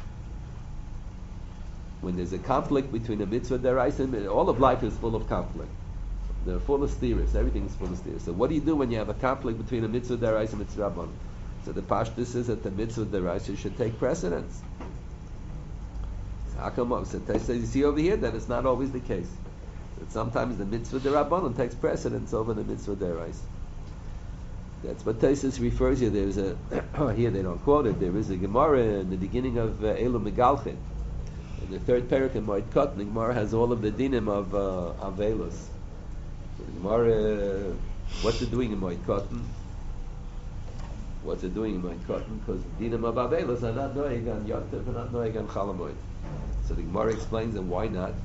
when there's a conflict between a mitzvah deraisa and all of life is full of conflict. They're full of steers. Everything's full of steers. So what do you do when you have a conflict between a mitzvah deraisa and mitzvah rabbanon? So the pashtus is that the mitzvah deraisa should take precedence. So how come? So you see over here that it's not always the case. That sometimes the mitzvah derabbanon takes precedence over the mitzvah deraisa. That's what Taisus refers here. There's a here they don't quote it. There is a Gemara in the beginning of Elu Megalchin. In the third parak in Moed Katan, the Gemara has all of the dinim of Avelos. So the Gemara, what's it doing in Moed Katan? What's it doing in Moed Katan? Because the dinim of Avelos are not noeg on Yontif and not noeg on Chalamoid. So the Gemara explains, and why not?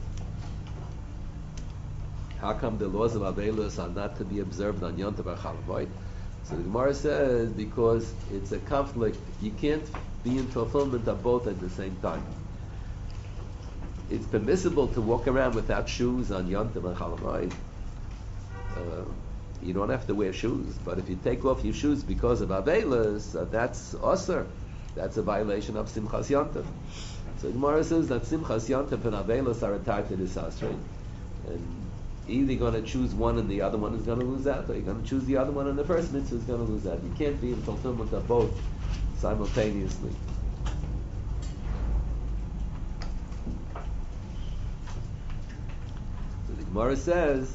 How come the laws of Avelus are not to be observed on Yom Tov or Chalamoid? So the Gemara says, because it's a conflict. You can't be in fulfillment of both at the same time. It's permissible to walk around without shoes on Yom Tov and Chalamoid. You don't have to wear shoes, but if you take off your shoes because of Avelus, that's Osir. That's a violation of Simchas Yom Tov. So the Gemara says that Simchas Yom Tov and Avelus are tied to this Asrei. And either you're going to choose one and the other one is going to lose out, or you're going to choose the other one and the first mitzvah is going to lose out. You can't be in fulfillment of both simultaneously. So the Gemara says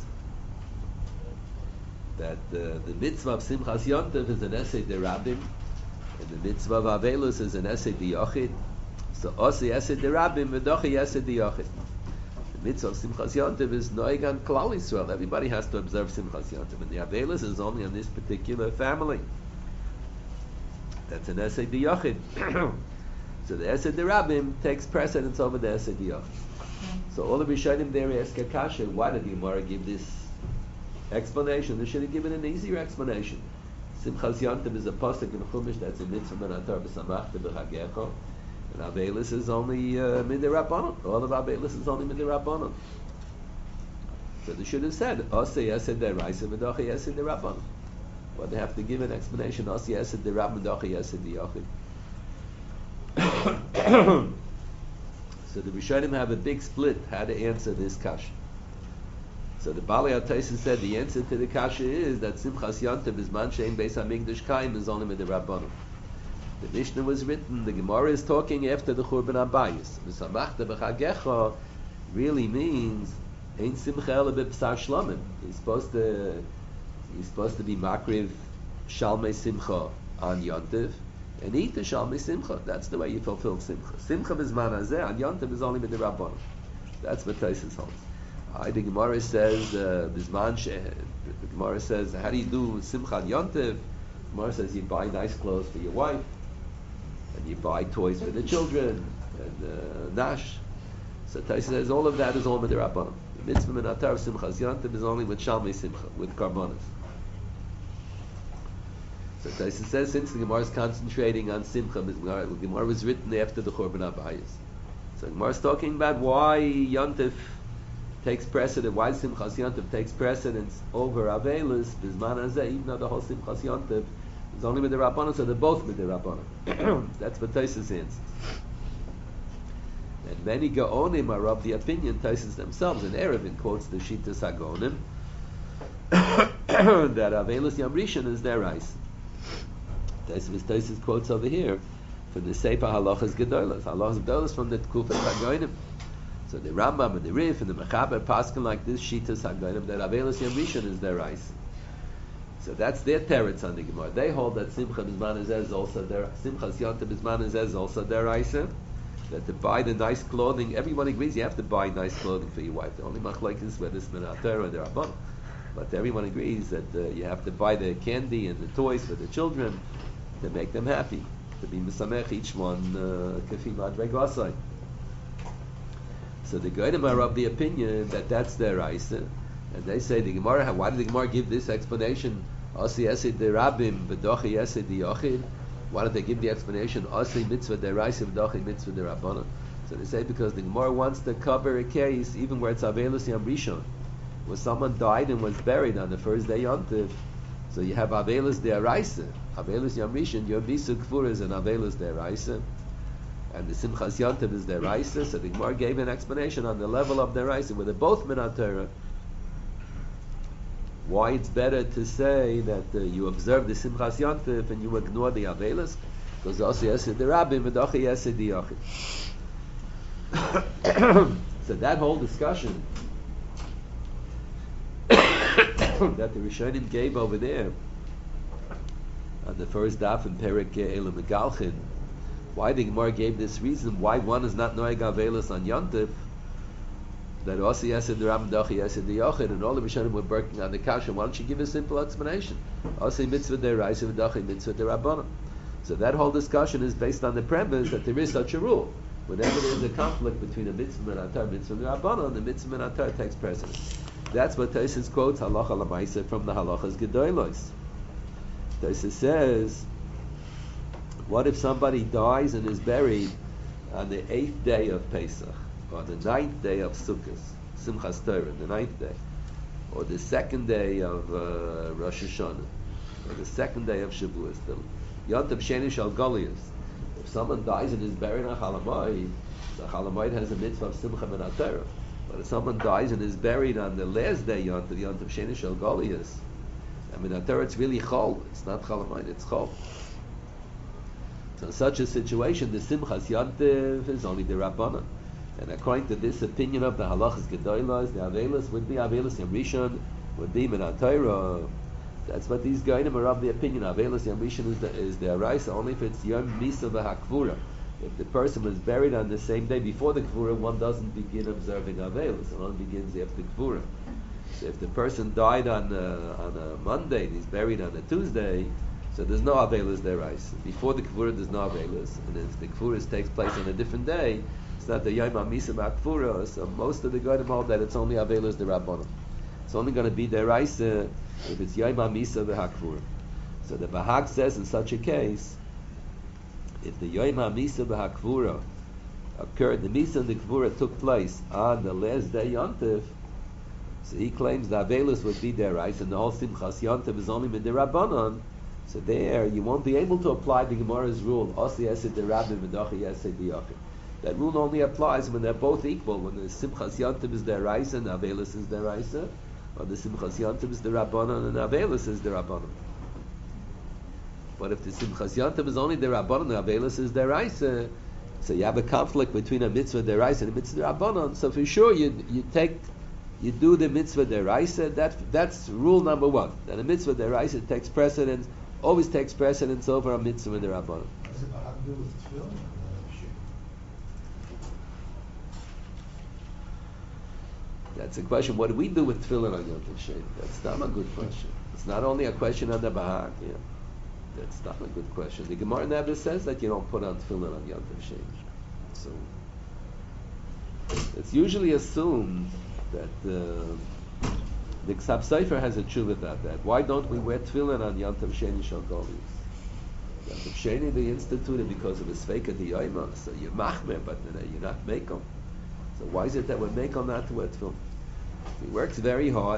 that the mitzvah of Simchas Yom Tov is an essay de Rabbim, and the mitzvah of Avelus is an essay de Yochid. So Osi essay de Rabbim, v'dochi essay de Yochid. The mitzvah of Simchas Yom Tov is Noeg on Klal Yisrael. Everybody has to observe Simchas Yom Tov, and the Avelus is only on this particular family. That's an essay de Yochid. So the essay de Rabbim takes precedence over the essay de Yochid. So all the Rishonim there ask a kasha, why did the Gemara give this explanation? They should have given an easier explanation. Simchas Yom Tov is a pasuk in Chumash that's a mitzvah min atar b'samachta b'chagecha, and Avelus is only midei rabbanon. All of Avelus is only midei rabbanon. So they should have said Osei Yesed Deraisa Medachi Yesed Derabbanon. But they have to give an explanation. Osei Yesed Derab Medachi Yesed Diyachid. So the Rishonim have a big split how to answer this kasha. So the Balei HaTosfos said the answer to the kasha is that Simchas Yom Tov is man she'ein Beis Hamikdash Kaim is only midei rabbanon. The Mishnah was written, the Gemara is talking after the Churban Abayis. V'samachta b'chagecha really means ein simcha ela b'bsar shlomim. He's supposed to be makriv shalmei simcha on Yom Tov and eat the shalmei simcha. That's the way you fulfill simcha. Simcha b'zman hazeh on Yom Tov is only midei rabbanon. That's what Tosfos holds. The Gemara says b'zman the Gemara says how do you do simcha on Yom Tov? The Gemara says you buy nice clothes for your wife, and you buy toys for the children, and nash. So Tosfos says all of that is all midei rabbanon. The mitzvah min atar of Simchas Yom Tov is only with shalmei simcha, with karbonos. So Tosfos says since the Gemara is concentrating on simcha, the Gemara was written after the Churban Abayis. So the Gemara is talking about why Yom Tov takes precedence, why Simchas Yom Tov takes precedence over Avelus, Bizman Hazeh, even though the whole Simchas Yom Tov is only midei rabbanon, so they're both midei rabbanon. That's what Tosfos answers. And many Gaonim are of the opinion, Tosfos themselves, in Erevin quotes the Shitas HaGaonim, that Avelus Yom Rishon is their rice. Tosfos quotes over here from the Sefer Halachas Gedolos. Halachas Gedolos from the Tkufas HaGaonim. So the Rambam and the Rif and the Mechaber paskin like this Shitas HaGaonim that Avelus Yom Rishon is their rice. So that's their teretz on the Gemara. They hold that Simcha B'zman Hazeh is also their Simchas Yom Tov B'zman Hazeh is also their rice. That to buy the nice clothing, everyone agrees you have to buy nice clothing for your wife. The only machlokes is whether it's min atar or derabbanon. But everyone agrees that you have to buy the candy and the toys for the children to make them happy, to be misamech each one kafi madreg asay. So the Goyim are of the opinion that that's their Raisa, and they say the Gemara. Why did the Gemara give this explanation? Asi esid derabim v'dochi esid diyochid. Why did they give the explanation? Asi mitzvah deraisa v'dochi mitzvah derabbanon. So they say because the Gemara wants to cover a case even where it's Avelus Yom Rishon, where someone died and was buried on the first day Yom Tov. So you have Avelus deraisa, Avelus Yom Rishon, Yom Bisu Kfur is an Avelus deraisa, and the Simchas Yom Tov is deraisa. So the Gemara gave an explanation on the level of deraisa, where they're both min haTorah. Why it's better to say that you observe the Simchas Yom Tov and you ignore the Avelus, because also Yesed Derabim v'dochi Yesed Diyachid. So that whole discussion that the Rishonim gave over there on the first daf in Perek Elam Megalchin, why the Gemara gave this reason why one is not Noeg Avelus on Yom Tov, that also Yesed Derabim v'dochi Yesed Diyachid, and all the Rishonim were working on the kasha. Why don't you give a simple explanation? Also mitzvah deraisa v'dochi mitzvah derabbanon. So that whole discussion is based on the premise that there is such a rule. Whenever there's a conflict between a mitzvah and a Torah, mitzvah and a Rabbanon, the mitzvah and a Torah takes precedence. That's what Tosfos quotes halacha lamaisa from the halachas gedolos. Tosfos says, what if somebody dies and is buried on the 8th day of Pesach, or the 9th day of Sukkot, Simchas Torah, the 9th day, or the 2nd day of Rosh Hashanah, or the 2nd day of Shavuos, the Yontav Sheni Shal Goliath. If someone dies and is buried on Chalamoid, the Chalamoid has a mitzvah of Simcha ben HaTorah. But if someone dies and is buried on the last day, Yontav Sheni Shal Goliath, I mean, HaTorah, it's really Chol. It's not Chalamoid, it's Chol. So in such a situation, the Simchas Yontav is only the Rabbanan. And according to this opinion of the halachas gedolos, the Avelis would be Avelis Yom Rishon, would be Min HaTorah. That's what these Gainim are of the opinion. Avelis Yom Rishon is the Araisa only if it's Yom Misa v'Hakvura. If the person was buried on the same day before the Kvura, one doesn't begin observing Avelis. One begins after Kvura. So if the person died on a Monday and he's buried on a Tuesday, so there's no Avelis deraisa. Before the Kvura, there's no Avelis. And if the Kvura takes place on a different day, it's not the Yom HaMisa v'Hakvura. So most of the Gainim hold that it's only Avelis derabbanan. It's only going to be deraisa if it's Yom HaMisa v'Hakvura. So the Bahag says in such a case, if the Yom HaMisa v'Hakvura occurred, the Misa and the Kvura took place on the last day Yontif, so he claims the Avelis would be deraisa, and the whole Simchas Yontif is only Midirabbanan. So there, you won't be able to apply the Gemara's rule, Osi Yesed Derabim V'Dochi Yesed B'Yochim. That rule only applies when they're both equal, when the Simchas Yontif is deraisa and Avelis is deraisa, or the Simchas Yontif is the Rabbanon and Avelis is the Rabbanon. But if the Simchas Yontif is only the Rabbanon and Avelis is the Deraisa, so you have a conflict between a mitzvah deraisa and a mitzvah Rabbanon. So for sure you do the mitzvah deraisa. That's rule number one. That a mitzvah deraisa takes precedence, always takes precedence over a mitzvah Rabbanon. Does it have to do with tefillin? That's a question. What do we do with tefillin on Yom Tov Sheni? That's not a good question. It's not only a question on the Bahag. Yeah. That's not a good question. The Gemara never says that you don't put on tefillin on Yom Tov Sheni. So it's usually assumed that the Ksab Sefer has a tshuva about that. Why don't we wear tefillin on Yom Tov Sheni Shal Goliath? Yom Tov Sheni they instituted because of a sveika diyoyma. So you're machmer, but you're not mekom. So why is it that we're mekom not to wear tefillin? He works very hard.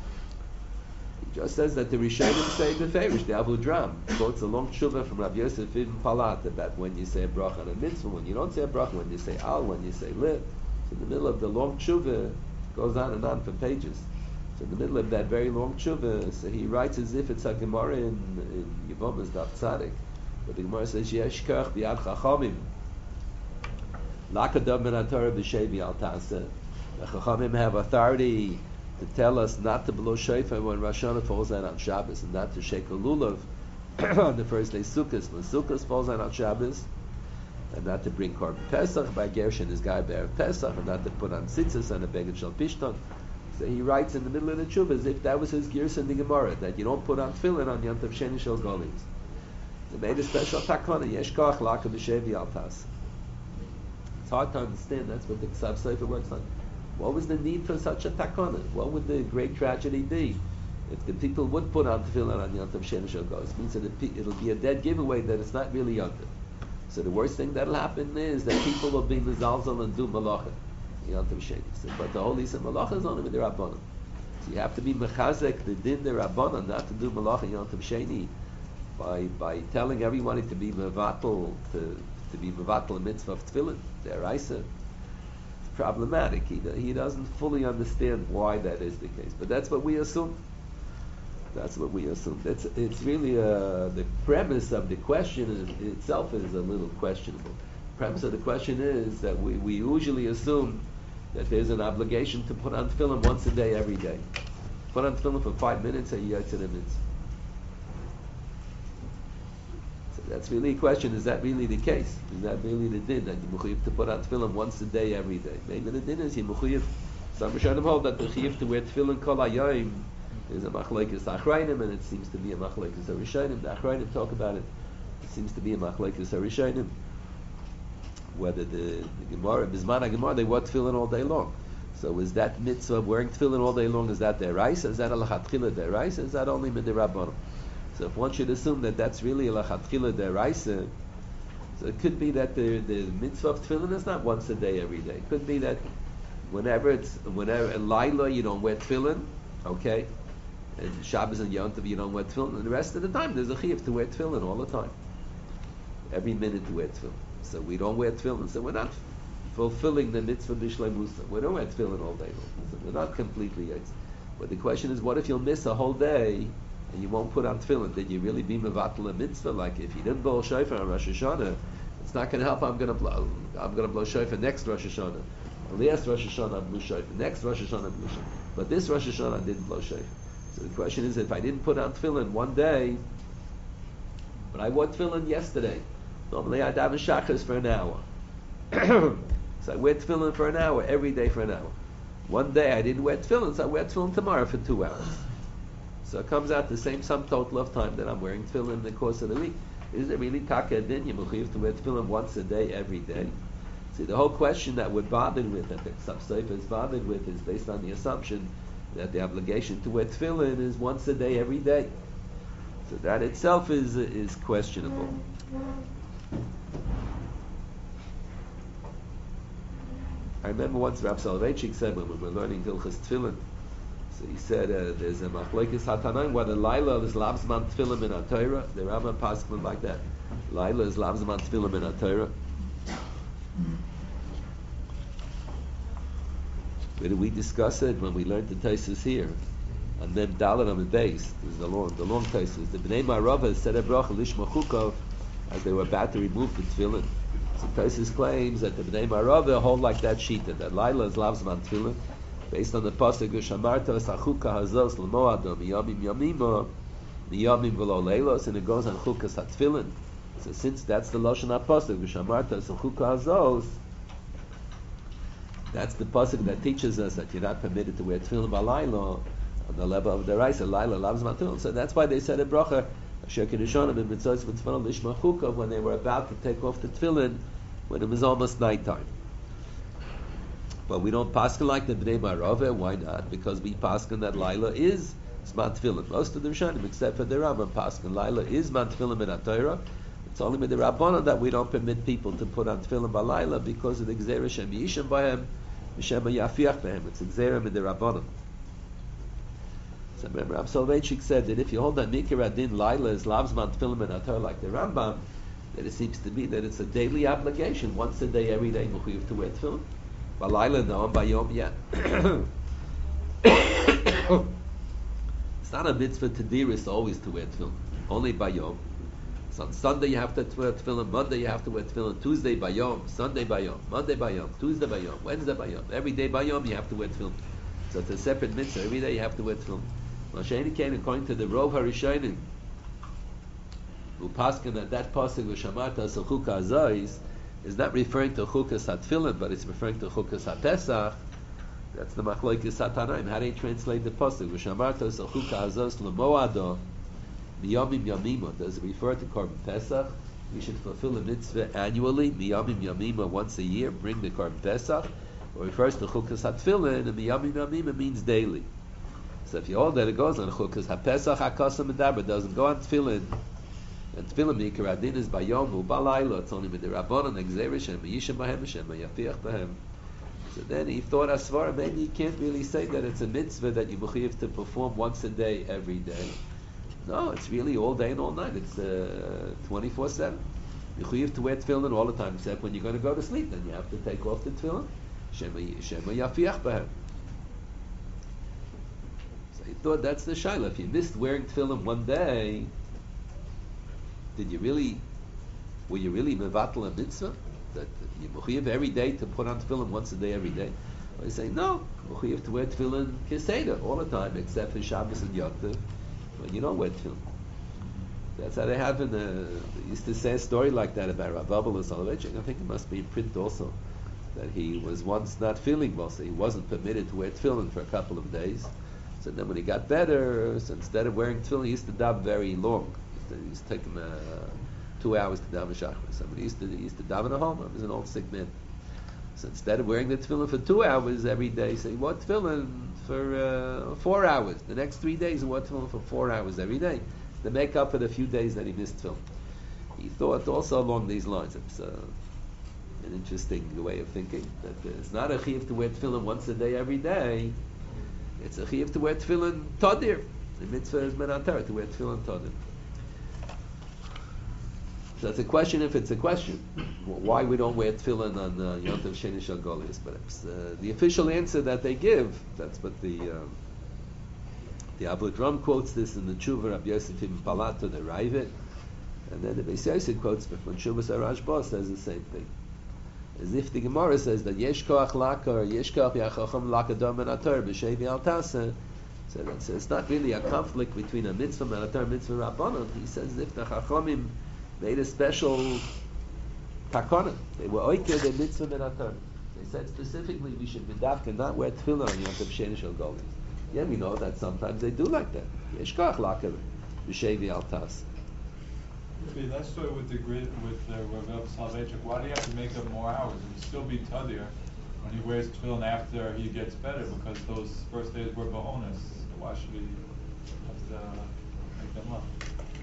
He just says that the Rishonim say the Ferish, the Abu Dram, quotes a long tshuva from Rabbi Yosef Ibn Palat about when you say a bracha on a mitzvah, when you don't say a bracha, when you say al, when you say liv. So in the middle of the long tshuva, goes on and on for pages. So in the middle of that very long tshuva, so he writes as if it's a Gemara in Yevamos Daf Tzadik. But the Gemara says, Yesh kach b'yad chachamim, lakadav min haTorah b'shevi al ta'aseh. The chachamim have authority to tell us not to blow shofar when Rosh Hashanah falls out on Shabbos, and not to shake a lulav on the first day Sukkot when Sukkot falls out on Shabbos, and not to bring korban Pesach by Gersh and his guy Be'er Pesach, and not to put on tzitzis and a beged shel pishton. So he writes in the middle of the tshuva as if that was his gears in the Gemara, that you don't put on tefillin on Yom Tov Sheni Shel Goliath. They made a special takana, yesh koach laka b'shevi al tas. It's hard to understand. That's what the Ksab Sefer works on. What was the need for such a takana? What would the great tragedy be if the people would put on tefillin on Yom Tov Sheni Shel Goliath? It means that it'll be a dead giveaway that it's not really Yom Tov. So the worst thing that'll happen is that people will be mezalzel and do malacha Yom Tov Sheni. So, but the holy said malacha is only with the Rabbanon. So you have to be mechazek the din the Rabbanon not to do malacha Yom Tov Sheni by telling everybody to be mevatel to be mevatel a mitzvah of tefillin. Deraisa. Problematic. He doesn't fully understand why that is the case, but that's what we assume. That's what we assume. It's really the premise of the question itself is a little questionable. The premise of the question is that we usually assume that there's an obligation to put on tefillin once a day, every day. Put on tefillin for 5 minutes, and you get to the mitzvah. So that's really a question. Is that really the case? Is that really the din that you mechuyev to put on tefillin once a day, every day? Maybe the din is you mechuyev. Some Rishonim hold that the mechuyev to wear tefillin kol hayom is a machlekes achrayim, and it seems to be a machlekes harishonim. The achrayim talk about it. It seems to be a machlekes harishonim. whether the Gemara, Bisman Gemara, they wore tefillin all day long. So is that mitzvah of wearing tefillin all day long, is that deraisa? Is that a lachatchila deraisa? Is that only midirabbanon? So if one should assume that that's really a lachatchila deraisa, so it could be that the mitzvah of tefillin is not once a day every day. It could be that whenever in Laila you don't wear tefillin, okay, and Shabbos and Yom Tov you don't wear tefillin, and the rest of the time there's a chiyuv to wear tefillin all the time, every minute to wear tefillin. So we don't wear tefillin, so we're not fulfilling the mitzvah b'shlei musa. We don't wear tefillin all day long, so we're not completely yetz. But the question is, what if you'll miss a whole day and you won't put on tefillin? Did you really be mevatel a mitzvah? Like if you didn't blow shofar on Rosh Hashanah, it's not going to help. I'm going to blow shofar next Rosh Hashanah. Last Rosh Hashanah I blew shofar. Next Rosh Hashanah I blew shofar. But this Rosh Hashanah I didn't blow shofar. So the question is, if I didn't put on tefillin one day, but I wore tefillin yesterday, normally I daven shachas for an hour. So I wear tefillin for an hour, every day for an hour. One day I didn't wear tefillin, so I wear tefillin tomorrow for 2 hours. So it comes out the same sum total of time that I'm wearing tefillin in the course of the week. Is it really taka din? You mechuyev to wear tefillin once a day, every day? See, the whole question that we're bothered with, that the Ksaf is bothered with, is based on the assumption that the obligation to wear tefillin is once a day, every day. So that itself is questionable. I remember once Rav Soloveitchik said when we were learning Hilchas Tefillin, so he said there's a machlokes hatanaim whether Laila is lavzman tefillin in Torah. The Rambam paskin like that. Laila is lavzman tefillin in Torah. Where did we discuss it? When we learned the Taisus here, and then Dalet on the base. This is the long Taisus. The Bnei Marava said a bracha lishma chukov as they were about to remove the tefillin. So Taisus claims that the Bnei Marava hold like that shita, that Laila is lavzman tefillin, based on the pasuk Shamarta Sachuka Hazos L'Moado Miyamim Yamima Miyamim V'Lo Leilos, and it goes on Chukas HaTfilin. So since that's the lashon pasuk Shamarta Sachuka Hazos, that's the pasuk that teaches us that you're not permitted to wear tefillin b'Laila on the level of the Raisa. Laila lavzman tefillin. So that's why they said a bracha when they were about to take off the tefillin, when it was almost nighttime. But we don't paskin like the Bnei Marava. Why not? Because we paskin that Laila is Zman Tefillin. Most of the Rishonim, except for the Rambam, paskin Laila is Zman Tefillin in Torah. It's only with the Rabbanon that we don't permit people to put on Tefillin by Laila because of the Gzeira Shem Yisham Bahem, Shem Yafiach Bahem. It's Gzeira with the Rabbanon. So remember, Rav Soloveitchik said that if you hold that Mikra Adin Laila is Lavzman Tefillin in Torah like the Rambam, that it seems to be that it's a daily obligation, once a day, every day, Mechuyev to wear Tefillin. By Laila, no, and by Yom, yeah. It's not a mitzvah to diris always to wear tefillin, only by Yom. So on Sunday you have to wear tefillin, Monday you have to wear tefillin, Tuesday by Yom, Sunday by Yom, Monday by Yom, Tuesday by Yom, Wednesday by Yom. Every day by Yom you have to wear tefillin. So it's a separate mitzvah. Every day you have to wear tefillin. Moshe came according to the Rov HaRishonim, who paskin that pasuk v'shamarta sachuka azais is not referring to chukas hatfilin, but it's referring to chukas hatesach. That's the machlokes hatanaim. How do you translate the pasuk? V'shamarta sachuka azos lemoado miyamim yamima. Does it refer to Korban Pesach? We should fulfill a mitzvah annually. Miyamim yamima, once a year, bring the Korban Pesach. Or refers to chukas hatfilin, and miyamim yamima means daily. So if you hold that, it goes on chukas hapesach hakasam medaber. Doesn't go on tefillin. And tefillin mikra adin is by yom hu balayla. It's only with the rabbanon and gzeirish and miyishem bahem Hashem yafiach bahem. So then he thought asvar, maybe you can't really say that it's a mitzvah that you mechuyev to perform once a day, every day. No, it's really all day and all night. It's 24/7. You mechuyev to wear tefillin all the time, except when you're going to go to sleep. Then you have to take off the tefillin. Shema yafiach bahem. So he thought that's the shaila. If you missed wearing tefillin one day, were you really mevatel a mitzvah? That you mechuyev every day to put on tefillin once a day, every day? Or you say, no, mechuyev to wear tefillin keseda all the time, except for Shabbos and Yom Tov, when you don't wear tefillin. That's how they have they used to say a story like that about Rav Abel Soloveitchik. I think it must be in print also, that he was once not feeling well, so he wasn't permitted to wear tefillin for a couple of days. So then when he got better, so instead of wearing tefillin, he used to daven very long. He used to take him 2 hours to daven shachar. Somebody used to daven at home. I was an old sick man. So instead of wearing the tefillin for 2 hours every day, say, what tefillin for 4 hours? The next 3 days, what tefillin for 4 hours every day? To make up for the few days that he missed tefillin. He thought also along these lines. It's an interesting way of thinking. That it's not a chiyuv to wear tefillin once a day every day. It's a chiyuv to wear tefillin tadir. The mitzvah is menatar to wear tefillin tadir. So it's a question if it's a question. Why we don't wear tefillin on Yom Tov Sheni Shel Goliath. But the official answer that they give, that's what the Avlik Ram quotes this in the Tshuva, Rabbi Yosef Ibn Palato, the Ravid, and then the Beis Yosef quotes from Shuvas Arashba says the same thing. As if the Gemara says that Yesh Koach Lakar, Yesh Koach Yachacham Lakadam Menatar, B'Shevi Al Tasa. So that says it's not really a conflict between a mitzvah Menatar, mitzvah Rabbanon. He says if the Chachamim made a special takana, they were oiker the mitzvah Menatar. They said specifically we should be dafka, not wear tefillah on Yom Tov Sheni Shel Goliath. Yeah, we know that sometimes they do like that. Yesh Koach Lakar, B'Shevi Al Tasa. Maybe that's why with the grid with Rav Soloveitchik, why do you have to make up more hours? It would still be tadir when he wears tefillin after he gets better, because those first days were ba'onis. So why should he have to make them up?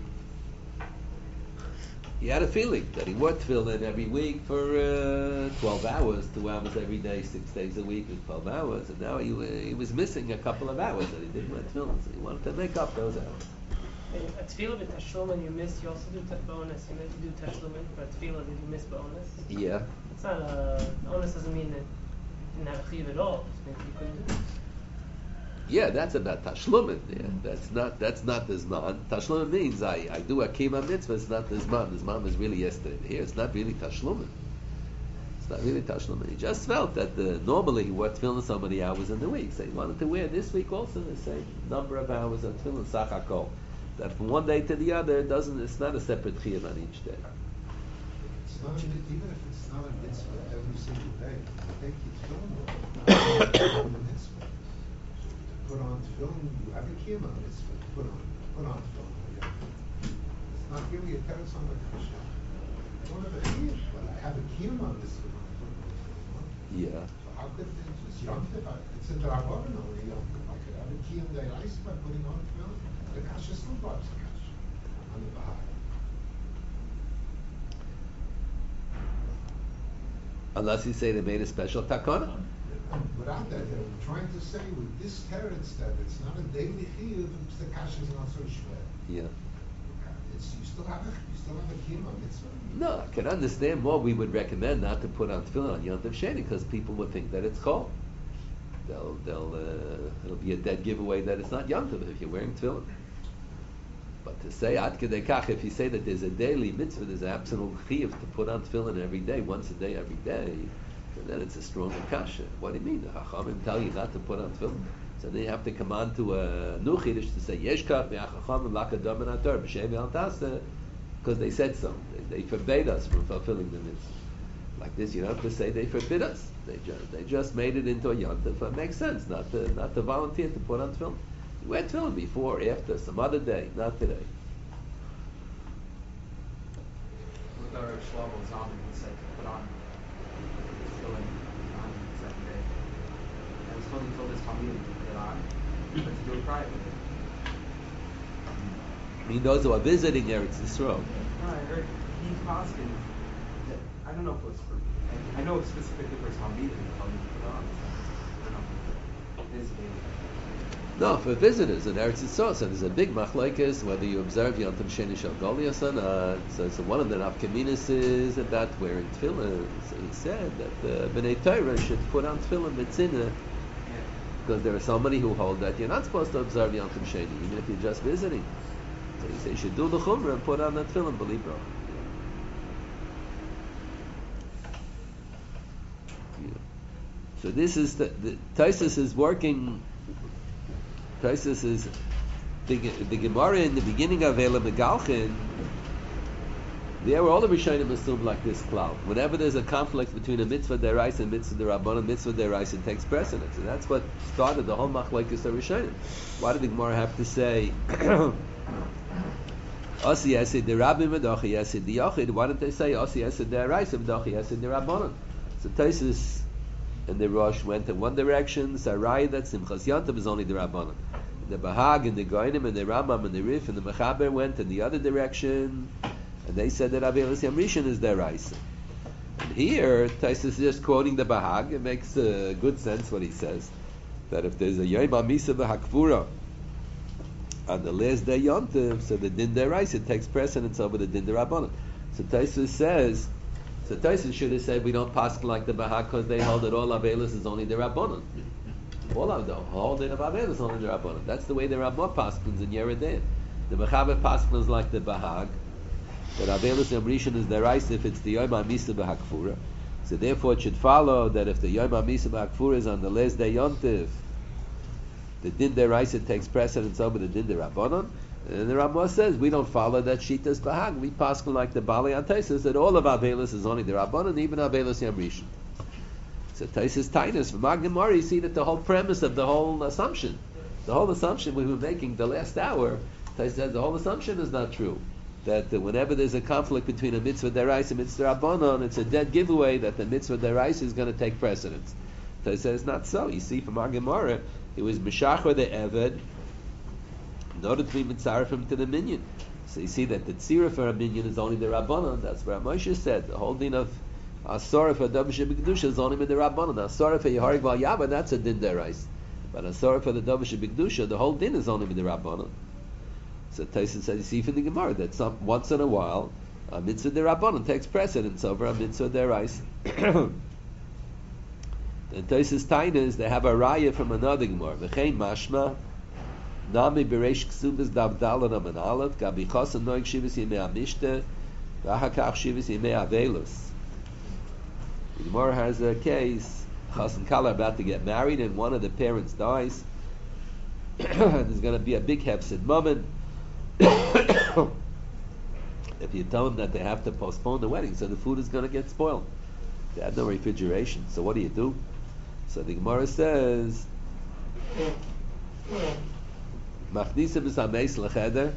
He had a feeling that he wore tefillin every week for 12 hours, 2 hours every day, 6 days a week with 12 hours, and now he was missing a couple of hours that he didn't wear tefillin, so he wanted to make up those hours. A tefillah with tashlum and you miss, you also do bonus. You meant to do tashlum, but a tefillah that you miss bonus. Yeah. It's not bonus doesn't mean that you didn't have a chiv at all. It means you couldn't do it. Yeah, that's about tashlumin. Yeah, that's not the zman. Tashlumin means I do a kima mitzvah. It's not the zman. The zman was really yesterday. Here, it's not really tashlumin. It's not really tashlumin. He just felt that normally he wore tefillin so many hours in the week, so he wanted to wear this week also the same number of hours of tefillin sachakol. That from one day to the other, it's not a separate chiyuv on each day. It's not, even if it's not a mitzvah every single day, take your tefillin on a mitzvah. To put on tefillin, you have a kiyum on mitzvah. Put on tefillin. Yeah. It's not really a teretz on the kasha. I don't have a kiyum, but I have a kiyum on mitzvah. Yeah. So how could it just yom tov? It's in the Rabbanon only yom tov. I could have a kiyum day ice by putting on tefillin. The kasha still bugs the kasha on the Bahai. Unless you say they made a special takana. Without that, I'm trying to say with this teretz that it's not a daily chiyuv, the kasha is not so shver. Yeah. You still have a kiyum on mitzvah. No, I can understand more. We would recommend not to put on tefillin on Yom Tov Sheni because people would think that it's chol. It'll be a dead giveaway that it's not Yom Tov if you're wearing tefillin. But to say ad kedei kach, if you say that there's a daily mitzvah, there's an absolute chiyuv to put on tefillin every day, once a day, every day, then it's a stronger kasha. What do you mean? The Chachamim tell you not to put on tefillin. So then you have to come on to a new chiddush to say yesh kach v'achachamim lakadam and atar b'shem al tasa, because they said so. They forbade us from fulfilling the mitzvah. Like this, you don't have to say they forbid us. They just made it into a yontif. It makes sense not to volunteer to put on tefillin. You wear tefillin before, after, some other day, not today. With our Shlomo Zalman, he said to put on tefillin on the second day. And I was told he told his family to put it on, but to do it privately. I mean, those who are visiting Eretz Yisrael. No, I heard he's asking that, I don't know if it was for, I know specifically for Talmidim, he told me to put on. I don't know, visiting. No, for visitors in Eretz Yisrael, so there's a big machlokes whether you observe Yom Tov Sheni Shel Goliath or not. So one of the nafkaminas is about wearing tefillin. So he said that Bnei Torah should put on tefillin mitzina, because there are so many who hold that you're not supposed to observe Yom Tov Sheni, even if you're just visiting. So he says you should do the chumrah and put on that tefillin, believe bro. Yeah. So this is the Taisus is working. Taisus is the Gemara in the beginning of Elam Megalchin. There were all the Rishonim assumed like this cloud. Whenever there's a conflict between a mitzvah deraisa and mitzvah derabbanan, mitzvah deraisa takes precedence, and that's what started the whole machlokes of Rishonim. Why did the Gemara have to say Asi Yesid the Rabbi Medochi Yesid the Yochid. Why don't they say Asi Yesid the Raisa Medochi Yesid the Rabbanon? So Taisus and the Rosh went in one direction. Sarai that Simchas Yantav is only the Rabbanon. The Bahag and the Goinim and the Rambam and the Rif and the Mechaber went in the other direction, and they said that Avelis Yamrishan is the Raisa. And here Taisus is just quoting the Bahag. It makes good sense what he says, that if there's a Yom HaMisa v'Hakvura on the last day Yontiv, so the Din Deraisa takes precedence over the Din Derabanan. So Taisus says, so Taisus should have said we don't pass like the Bahag because they hold that all Avelis is only the Rabbanon. All of them, whole Din of Avelis is only the Rabbanon. That's the way the Rabbah paskins in Yeredein. The Mechaber paskins like the Bahag, that Avelis Yom Rishon is the Reis if it's the Yom HaMisa v'Hakvura. So therefore it should follow that if the Yom HaMisa v'Hakvura is on the last day Yontiv, the Din Deraisa takes precedence over the Din Derabanan, and the Ramah says we don't follow that Shitas Bahag. We paskin like the Bali and Taisus that all of Avelis is only the Rabbanan, even Avelis Yom Rishon. So Taisus Tainus from Gemara, you see that the whole premise of the whole assumption we were making the last hour, Taisus says the whole assumption is not true. That whenever there's a conflict between a mitzvah deraisa and mitzvah rabbanon, it's a dead giveaway that the mitzvah deraisa is going to take precedence. So it says not so. You see from our Gemara, it was Meshachar the Eved in order to be mitzarefim to the minyan. So you see that the tzira for a minyan is only the rabbanon. That's what Moshe said. The whole din of asora for davar shebikdusha is only with the rabbanon. Asora for yeharig val yaba, that's a din deraisa. But asora for the davar shebikdusha, the whole din is only with the rabbanon. So Tyson says, you see from the Gemara that once in a while a mitzvah derabbanon takes precedence over a mitzvah derais. And Tyson's tainas, they have a raya from another Gemara. V'chein mashma nami bereish ksubas davdalan aman aleph gabi chasan noig shivas yimei amishte v'achakach shivas yimei avelus. The Gemara has a case, Chasan Kala about to get married and one of the parents dies. There's going to be a big hefsid moment. If you tell them that they have to postpone the wedding, so the food is going to get spoiled. They have no refrigeration, so what do? So the Gemara says, "Machnisa b'sameis lecheder,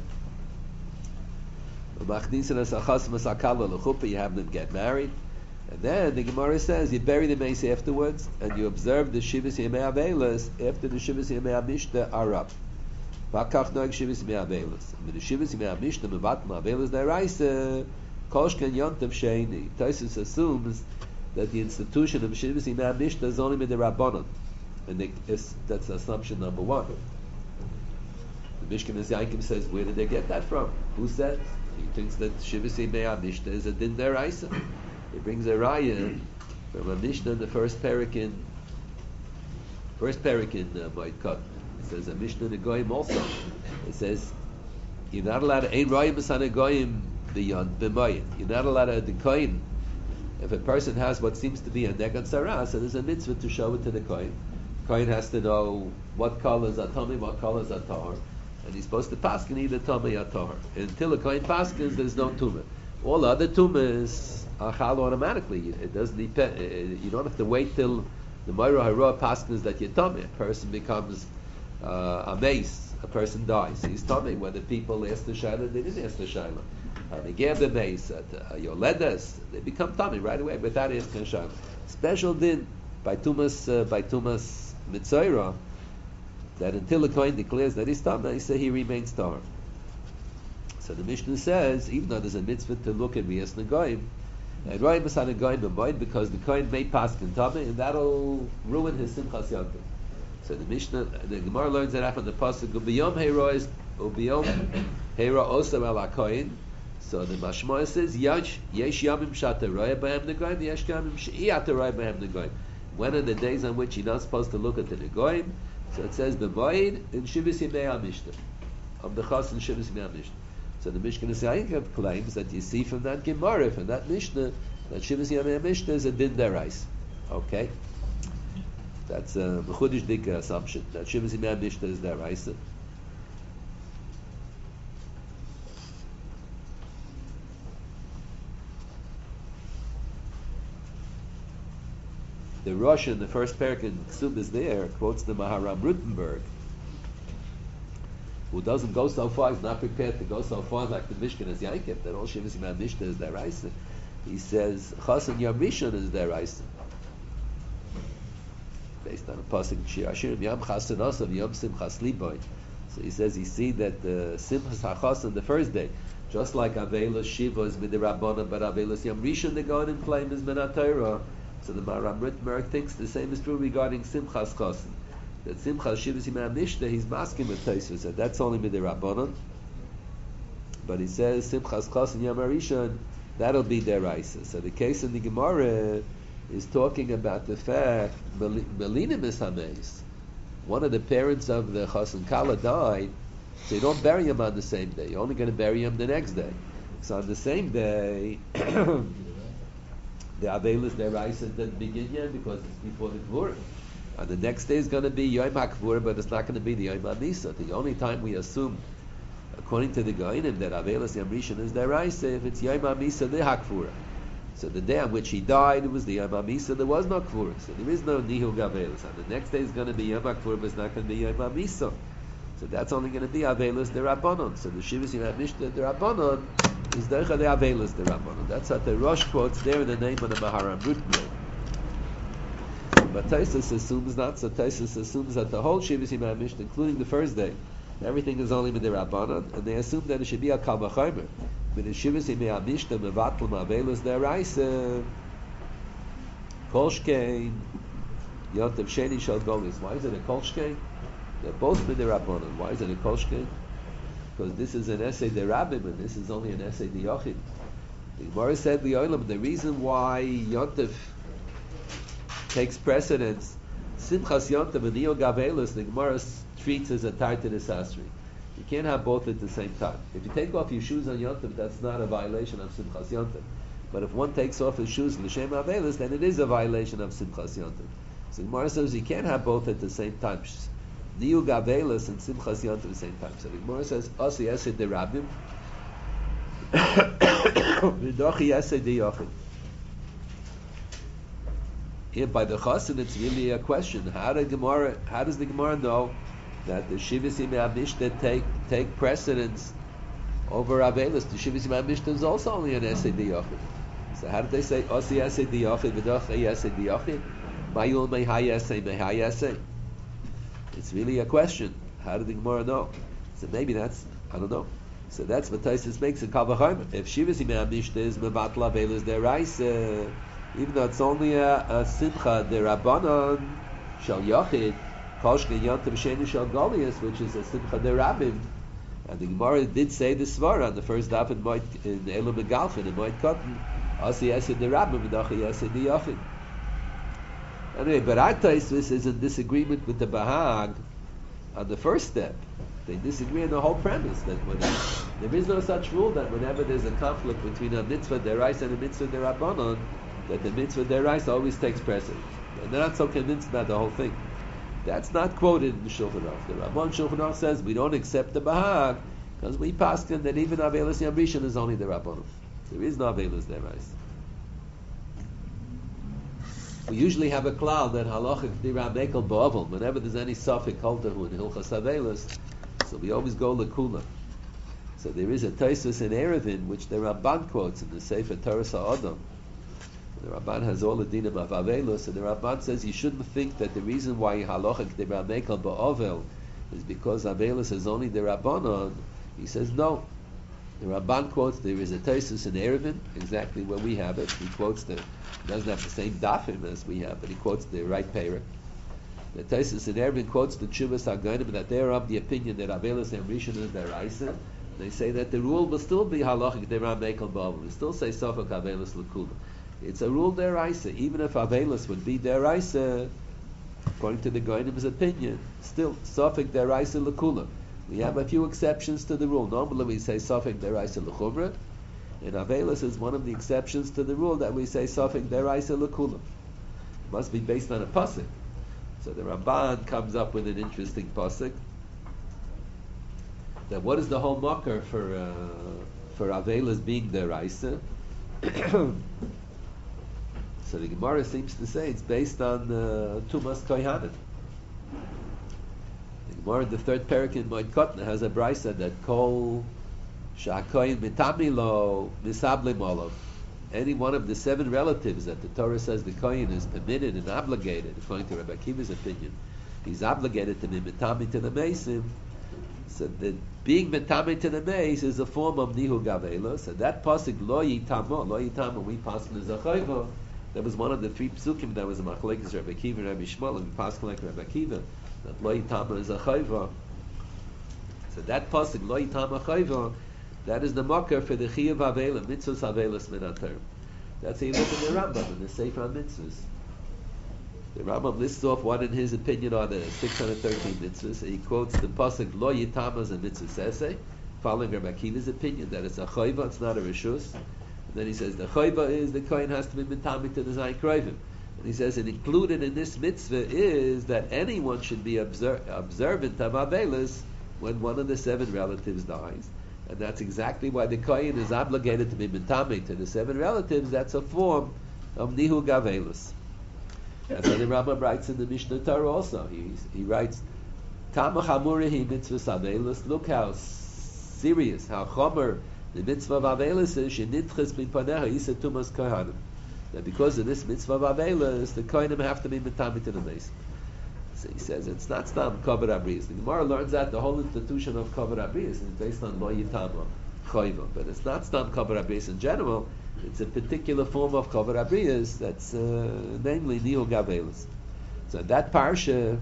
machnisa nesachas masakala lechupa." You have them get married, and then the Gemara says you bury the mace afterwards, and you observe the shivas yemei avelas after the shivas yemei amishta are up. Vakach noig shivas yemei avelas. With the shivas yemei amishta mevat avelas deraisa kolshken yontav sheini. Taisus assumes that the institution of shivas yemei amishta is only with the rabbanon, and that's assumption number one. The Mishkan Yankim says, where did they get that from? Who said? He thinks that shivas yemei amishta is a din deraisa. He brings a raya from a Mishnah in the first parakin Moed Katan. It says a Mishnah in the Goyim also. It says you're not allowed to ein raya b'san Goyim b'yon b'moyin. You're not allowed to the kohen. If a person has what seems to be a negan sarah, so there's a mitzvah to show it to the kohen. Kohen has to know what colors are tummy, what colors are tahor, and he's supposed to paskin either tummy or tahor. Until a kohen paskins, there's no tumah. All other tumahs are chal automatically. It doesn't depend. You don't have to wait till the Moira Hara paskins that you're tummy. A person becomes a mace. A person dies. He's tummy. Whether people ask the shayla, they didn't ask the shayla. They gave the mace at Yoledas. They become tummy right away without asking shayla. Special din by Tumas Mitzaira that until the Kohen declares that he's tummy, he remains tummy. So the Mishnah says, even though there's a mitzvah to look at Riyas Nagoyim, and Royim B'san Nagoyim B'moed, because the Kohen may pass Kintame, and that'll ruin his Simchas Yantiv. So the Mishnah, the Gemara learns that from the pasuk Ubiyom Heirois Ubiyom Heiro Osam Al HaKohen. So the Mashmoah says, Yesh Yamim Shata Roya B'hem Nagoyim, Yesh Yamim She'iyat Roya B'hem Nagoyim. When are the days on which you're not supposed to look at the Nagoyim? So it says B'moed in Shivas Yimei HaMishta, of the Chas and Shivas Yimei HaMishta. So the Mishkan Yankim claims that you see from that Gemara, from that Mishnah, that Shivas Yamei HaMishta is a din derais. Okay? That's a Mechudish Dika assumption, that Shivas Yamei HaMishta is derais. The Rosh in the first parak in Ksub is there, quotes the Maharam Rutenberg. who doesn't go so far, he's not prepared to go so far like the Mishkan is Yankiv, that all Shivas Yimei Mishnah is deraisa. He says Chasen Yom Rishon is deraisa, based on a pasuk Shir Hashirim Yom Chasen Osav Yom Simchas Liboy. So he says he see that Simchas HaChasen the first day, just like Avelos Shiva is midirabbanan, but Avelos Yom Rishon the going in flame is min Torah. So the Maram Ritmer thinks the same is true regarding Simchas Chasen. That Simchas Shivas Yimei Mishnah he's masking with Tosfos that that's only midirabbanan, but he says Simchas Chasen Yom Rishon that'll be deraisa. So the case in the Gemara is talking about the fact Melinim is Hameis. One of the parents of the Chasen Kala died, so you don't bury him on the same day. You're only going to bury him the next day. So on the same day, the Avelis deraisa doesn't begin yet because it's before the Gvur. And the next day is going to be Yom HaKvur, but it's not going to be the Yom HaMisa. The only time we assume, according to the Goinim, that Avelis Yom Rishon is deraisa if it's Yom HaMisa the HaKvur. So the day on which he died, it was the Yom HaMisa, there was no Kvur. So there is no Nihug Avelis. And the next day is going to be Yom HaKvur, but it's not going to be Yom HaMisa. So that's only going to be Avelis Derabanan. So the Shivas Yimei Mishnah Derabanan is Dercha the Avelis Derabanan. That's what the Rosh quotes there in the name of the Maharam Rutmer. But Taisus assumes not. So Taisus assumes that the whole Shivas Yimei Mishnah, including the first day, everything is only Midirabanan, and they assume that it should be a Kal Vachomer. But the Shivas Yimei Mishnah Mevatl Avelis Deraisa Kolshkein Yontav Sheni Shal Golis. Why is it a Kolshkein? They're both Midirabanan. Why is it a Kolshkein? Because this is an essay de Rabbim and this is only an essay de Yochid. The Gemara said the Olam, the reason why Yontav takes precedence, Simchas Yontav and Neo Gavelus, the Gemara treats as a Tartanis Asri. You can't have both at the same time. If you take off your shoes on Yontav, that's not a violation of Simchas Yontav. But if one takes off his shoes L'Shem Avelus, then it is a violation of Simchas Yontav. So the Gemara says you can't have both at the same time. Niyug Avelus and Simchas Yontav at the same time. So the Gemara says, Asi Esed de Rabbim, V'dochi Esed de Yochid. Here by the Chassid, it's really a question. How does the Gemara know that the Shivas Yimei Mishnah take precedence over Avelus? The Shivas Yimei Mishnah is also only an Esed de Yochid. So how did they say Asi Esed de Yochid, V'dochi Esed de Yochid? Mayul Mehai Esed. It's really a question. How did the Gemara know? So maybe that's, I don't know. So that's what Taisus makes in Kal Vachomer. If Shivas Yimei Mishnah is Mevatla Avelis Deraisa, even though it's only a Simcha Derabanan Shal Yochid, Kolshke Yontav Sheni Shal Golias, which is a Simcha Derabim, and the Gemara did say the Svara on the first daf in Elam Megalchin, in Moed Katan, Asi Esed Derabim, V'dachi Esed Yochid. Anyway, but our Taisus is in disagreement with the Bahag on the first step. They disagree on the whole premise that there is no such rule that whenever there's a conflict between a mitzvah deraisa and a mitzvah derabanan, that the mitzvah deraisa always takes precedence. And they're not so convinced about the whole thing. That's not quoted in the Shulchan Aruch. The Ramban Shulchan Aruch says we don't accept the Bahag because we paskin that even Avelis Yom Rishon is only the Rabbanon. There is no Avelis deraisa. We usually have a cloud that halachic diram ekel ba'avol. Whenever there's any suffix haltahu in Hilchas Avelis, so we always go lekula. So there is a Tosfos in Erevin which the Ramban quotes in the Sefer Torah Sa'adam. The Ramban has all the dinim of Avelos, and the Ramban says you shouldn't think that the reason why halachic diram ekel ba'avol is because Avelos is only the Rabbanon. He says no. The Ramban quotes there is a Tosfos in Erevin, exactly where we have it. He quotes doesn't have the same dafim as we have, but he quotes the right parak. The Tosfos in Erevin quotes the Tshuvas HaGonim that they're of the opinion that Avelis and Rishon is deraisa. They say that the rule will still be halachic deram ekel ba'avol. We still say sofak Avelis lekula. It's a rule deraisa, even if Avelis would be deraisa, according to the Goinim's opinion, still sofak deraisa lekula. We have a few exceptions to the rule. Normally we say sofek deraisa l'chumra, and Avelis is one of the exceptions to the rule that we say sofek deraisa l'kula. It must be based on a pasuk. So the Ramban comes up with an interesting pasuk. That what is the whole mocker for Avelis being deraisa? So the Gemara seems to say it's based on Tumas Kohanim. The More in the third parak in Moed Kotna has a brisa that kol sha'koyin mitami lo misablim olav. Any one of the 7 relatives that the Torah says the kohen is permitted and obligated, according to Rabbi Akiva's opinion, he's obligated to be mitami to the mesim. So that being mitami to the meis is a form of nihu gavela. So that pasuk lo yitamo, we pasuk is a chayva. That was one of the 3 psukim that was a machlekes Rabbi Akiva and Rabbi Shmuel, and we pasuk like Rabbi Akiva that lo yitamo is a chayva. So that pasuk lo yitamo chayva, that is the marker for the chiyuv avela, mitzvos avelas min haTorah. That's how you look in the Rambam in the Sefer HaMitzvos. The Rambam lists off what, in his opinion, are the 613 mitzvahs. He quotes the pasuk lo yitama as a mitzvah sesei, following Rabbi Akiva's opinion that it's a chayva, it's not a reshus. And then he says the chayva is the kohen has to be mitami to the zayin kroivim. And he says, and included in this mitzvah is that anyone should be observant of avelas when one of the 7 relatives dies. And that's exactly why the kohen is obligated to be mitami to the 7 relatives. That's a form of nihu gavelus. That's how the Rambam writes in the Mishnah Torah also. He writes, Kama chamurahi mitzvah avelus. Look how serious, how chomer the mitzvah of avelus is. Shenitches bin panecha isa tumas kohanim. That because of this mitzvah of avelus, the kohanim have to be mitami to the mason. So he says it's not stam kavod abriyas. The Gemara learns that the whole institution of kavod abriyas is based on lo yitama chayva, but it's not stam kavod abriyas in general. It's a particular form of kavod abriyas that's namely nihu gavelus. So in that parsha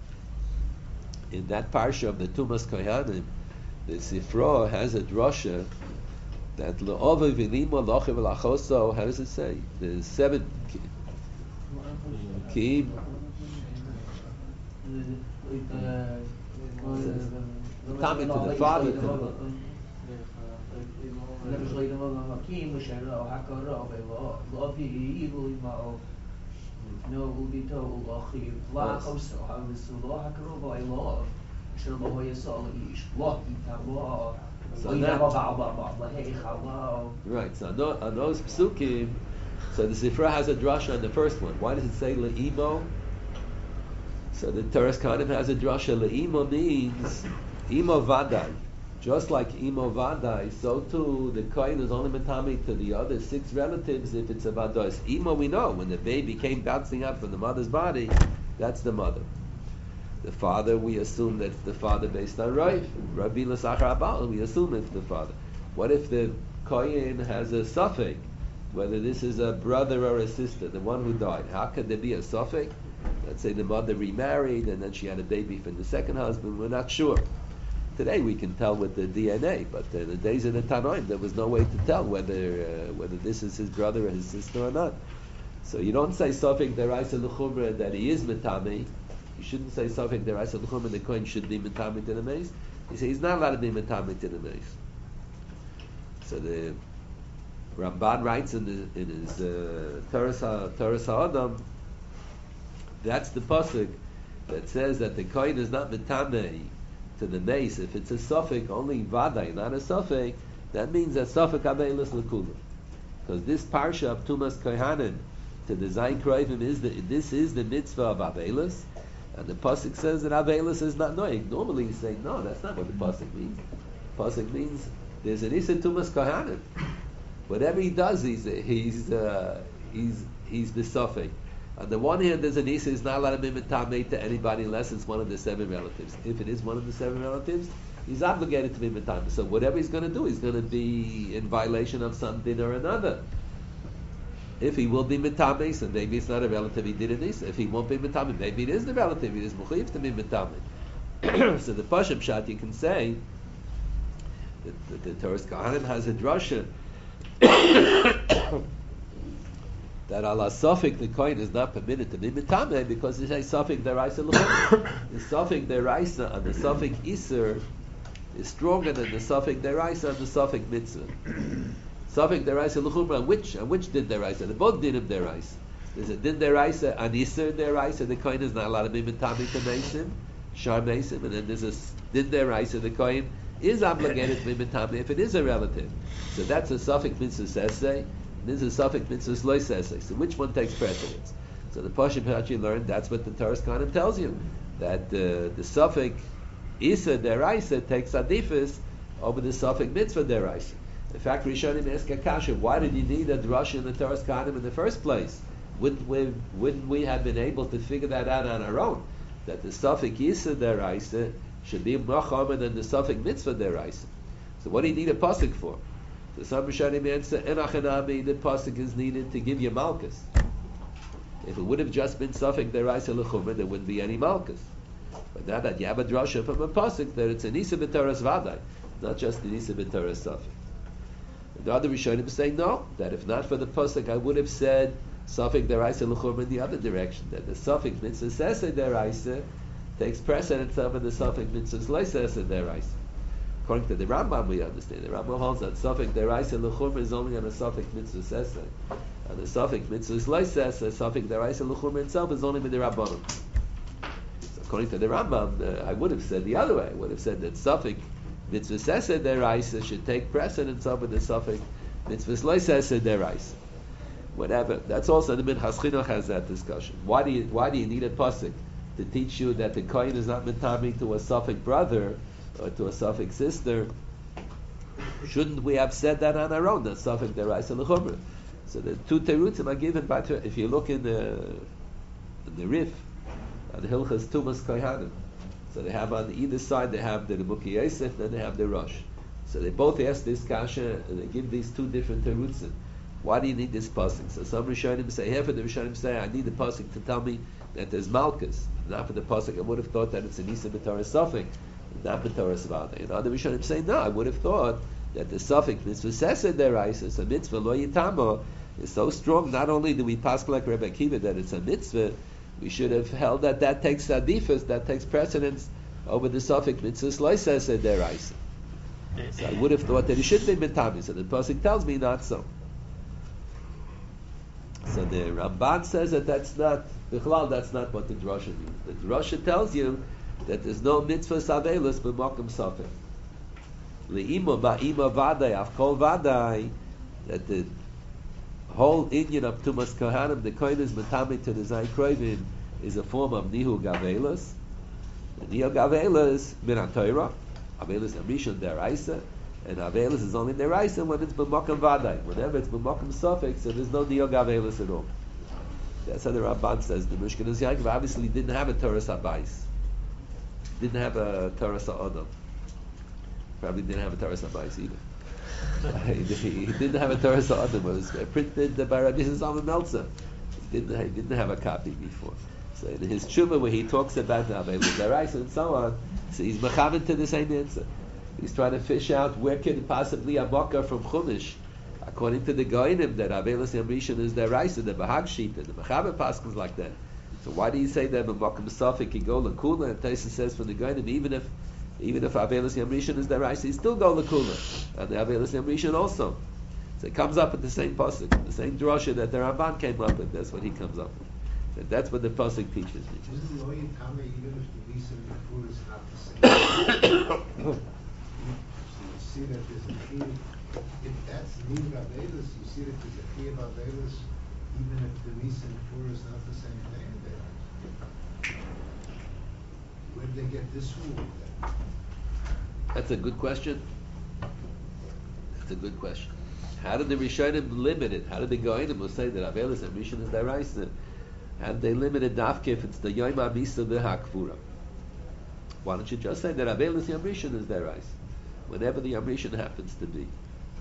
of the Tumas Kohanim, the Sifra has a drasha that le'ova v'lima lochiv v'lachoso. How does it say? The 7 kim. Coming to the father. Right, so on those psukim, so the Sifra has a drasha on the first one. Why does it say le'imo? So the Teres Kanim has a drasha. Le'imo means imo vadai. Just like imo vadai, so too the kohen is only mitami to the other 6 relatives if it's a vados. Imo, we know when the baby came bouncing up from the mother's body, that's the mother. The father, we assume that's the father based on Rav. Rabbi L'Sachar Abal, we assume it's the father. What if the kohen has a suffix, whether this is a brother or a sister, the one who died? How could there be a suffix? Let's say the mother remarried and then she had a baby from the second husband. We're not sure. Today we can tell with the DNA, but in the days of the Tanoim there was no way to tell whether this is his brother or his sister or not. So you don't say suffix deraisa l'chumra that he is mitami. You shouldn't say suffix deraisa l'chumra the kohen should be mitami to the mace. You say he's not allowed to be mitami to the mace. So the Ramban writes in his Toras HaAdam, that's the pasuk that says that the kohen is not mitami to the mace. If it's a suffix, only vadai, not a suffix, that means that suffix abeilus l'kula. Because this parsha of Tumas Kohanim to the Zayin Kroivim this is the mitzvah of abeilus, and the pasuk says that abeilus is not noig. Normally you say, no, that's not what the pasuk means. The pasuk means there's an Issa Tumas Kohanim. Whatever he does, he's the suffix. On the one hand, there's an Issa is not allowed to be mitame to anybody unless it's one of the 7 relatives. If it is one of the 7 relatives, he's obligated to be mitame. So whatever he's going to do, he's going to be in violation of something or another. If he will be mitame, so maybe it's not a relative, he did an Issa. If he won't be mitame, maybe it is the relative, he is mechuyev to be mitame. So the Pasham Shat, you can say that the Toras Kohanim has a drasha that ala suffix the kohen is not permitted to be mitame because it's a suffix deraisa l'chumra. The suffix deraisa and the suffix iser is stronger than the suffix deraisa and the suffix mitzvah. Suffix deraisa l'chumra, and which din deraisa? They both dinim deraisa. There's a din deraisa and iser deraisa. The kohen is not allowed to be mitame to mesim, shar mesim, and then there's a din deraisa. The kohen is obligated to be mitame if it is a relative. So that's a suffix mitzvah sesei. This is suffix mitzvah loy sesei. So which one takes precedence? So the Pashim actually learned that's what the Toras Kohanim tells you, that the suffix Isa deraisa takes adifis over the suffix mitzvah deraisa. In fact, Rishonim ask Akasha, why did you need a drasha in the Torah's Kahanim in the first place? Wouldn't we have been able to figure that out on our own? That the suffix Isa deraisa should be more common than the suffix mitzvah deraisa. So what do you need a pasuk for? So some Rishonim answer, Enachanami, the pasuk is needed to give you malchus. If it would have just been suffix deraisa l'chumah, there wouldn't be any malchus. But now that you have a drasha from a pasuk, that it's an Isa b'Toras Vadai, not just an Isa b'Toras suffix. The other Rishonim say no, that if not for the pasuk, I would have said suffix deraisa l'chumah in the other direction, that the suffix mitzvah sesa deraisa takes precedence over the suffix mitzvah lo sesa deraisa. According to the Rambam, we understand. The Rambam holds that suffix deraisa l'chumah is only on a suffix mitzvah sesa, and the suffix mitzvah lo sesa, suffix deraisa l'chumah itself is only with the Rabbanim. So according to the Rambam, I would have said the other way. I would have said that suffix mitzvah sesa deraisa should take precedence over the suffix mitzvah lo sesa deraisa. Whatever. That's also the Minchas Chinuch has that discussion. Why do you need a pasuk to teach you that the kohen is not mitami to a suffix brother or to a suffix sister? Shouldn't we have said that on our own? The suffix deraisa l'chumra. So the two terutzim are given by. If you look in the Rif, on the Hilchas Tumas Kohanim, so they have on either side they have the Nebuchadnezzar Yosef, then they have the Rosh. So they both ask this kasha and they give these two different terutzim. Why do you need this pasuk? So some Rishonim say, half of the Rishonim say, I need the pasuk to tell me that there's malchus. Not for the pasuk, I would have thought that it's an Isa b'Torah suffix, not b'Torah svada. And other Rishonim say, no, I would have thought that the suffix mitzvah sesa deraisa, so mitzvah lo yitamo, is so strong. Not only do we pass like Rebbe Akiva that it's a mitzvah, we should have held that takes adifus, that takes precedence over the suffix mitzvah lo sesa deraisa. So I would have thought that it should be mitami. So the pasuk tells me not so. So the Ramban says that that's not what the drasha means. The drasha tells you that there's no mitzvah savelus b'makom safek. Le'imo ba'ima vadai afkol vadai, that the whole Indian of Tumas Kohanim, the kohen is metame to the Zayin Kroivim, is a form of nihu gavelus. The nihu gavelus min ha-Torah, gavelus amrishon deraisa, and Avelis is only Deraisa when it's B'Makam Vadai. Whenever it's B'Makam Suffix, so there's no Diyog Avelis at all. That's how the Ramban says. The Mishkan Yaakov obviously didn't have a Torah Sabais. Didn't have a Torah Sa'odom. Probably didn't have a Torah Sabais either. he didn't have a Torah Sa'odom. It was printed by Rabbi Zalman Meltzer. He didn't have a copy before. So in his Tshuva where he talks about the Avelis Deraisa and so on, so he's mechaven to the same answer. He's trying to fish out where can possibly a Makkah from Chumash, according to the Goinim, that Avelis Yamrishon is their rice, and the Bahag Sheet, and the Mechaber Paskins like that. So why do you say that Makkah Masafik can go Lakula? And Taisa says from the Goinim, even if Avelis Yamrishon is their rice, he still go Lakula, and the Avelis Yamrishon also. So it comes up with the same pasuk, the same drasha that the Ramban came up with. That's what he comes up with. And that's what the pasuk teaches me. Isn't the Oyin Tame even if the Lisa before is not the same? See that there's a chiyuv, if that's Niv Avelis, you see that there's a chiyuv Avelis, even if the Nisa and Kfur is not the same thing. Where did they get this rule then? That's a good question. That's a good question. How did the Rishonim limit it? How did the Goinim say that Avelis and Rishon is Daraisa? How did they limit it dafke if it's the Yom HaMisa v'Hakfura? Why don't you just say that Avelis Yom Rishon is Daraisa? Whenever the Yom Rishon happens to be.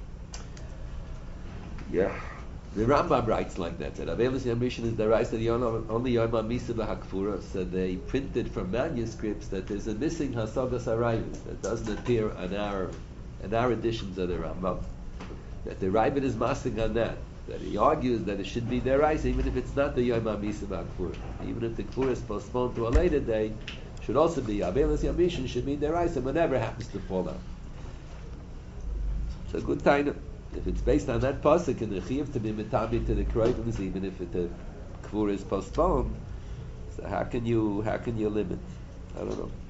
Yeah. The Rambam writes like that. That Avelis Yom Rishon is Daraisa, the only Yom HaMisa v'Hakfura. So they printed from manuscripts that there's a missing Hasagas Harayvus that doesn't appear in our editions of the Rambam. That the Ravid is masking on that. That he argues that it should be Daraisa even if it's not the Yom HaMisa v'Hakfura. Even if the Kfura is postponed to a later day, should also be Avelis Yom Rishon should be Daraisa whenever it happens to fall out. It's a good time. If it's based on that pasuk and the chiyuv to be mitami to the kroivim, even if the kfur is postponed, so how can you limit? I don't know.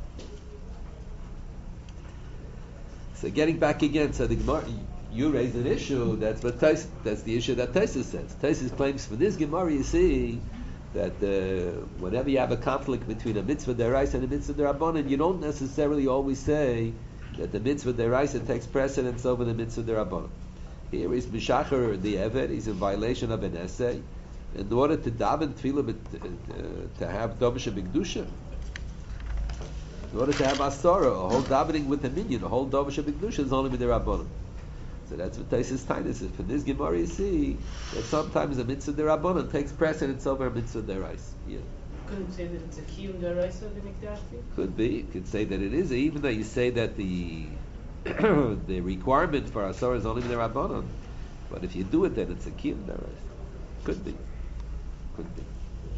So getting back again, so the Gemara, you raise an issue. That's the issue that Tosfos says. Tosfos claims for this Gemara, you see, that whenever you have a conflict between a mitzvah deraisa and a mitzvah derabanan, you don't necessarily always say that the mitzvah deraisa takes precedence over the mitzvah derabanan. Here is mishacher the eved, he's in violation of an essay. In order to daven tefillah, to have dovish b'kedusha, in order to have asara, a whole davening with a minyan, a whole dovish b'kedusha is only with the rabbanim. So that's what Taisus Tainus is. For this Gemara, you see that sometimes a mitzvah derabanan takes precedence over a mitzvah derais. Yeah. Couldn't say that it's a kiyum deraisa of the mikdash. Could be. You could say that it is, even though you say that the the requirement for asara is only with the rabbanan. But if you do it, then it's a kiyum derais. Could be. Could be.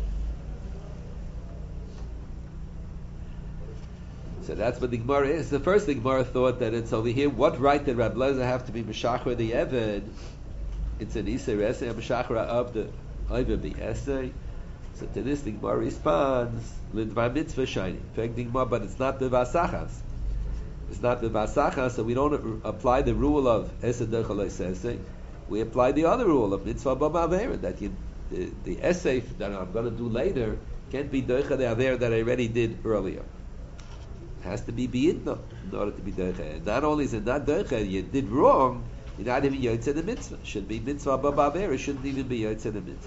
So that's what the Gemara is. The first the Gemara thought that it's over here. What right did Rab Lezer have to be Meshachar the Eved? It's an Isser Essay, a Meshachar of the Eved the Essay. So to this the Gemara responds, L'dvar mitzvah shiny. But it's not the Vasachas. It's not the Vasachas, so we don't apply the rule of Esed Dechal Essay. We apply the other rule of Mitzvah Baba Avera, that the essay that I'm going to do later can't be Dechal the Avera that I already did earlier. Has to be biyidna in order to be doicha. Not only is it not doicha, you did wrong, you're not even yotze the mitzvah. Should be mitzvah babaver, it shouldn't even be yotze the mitzvah.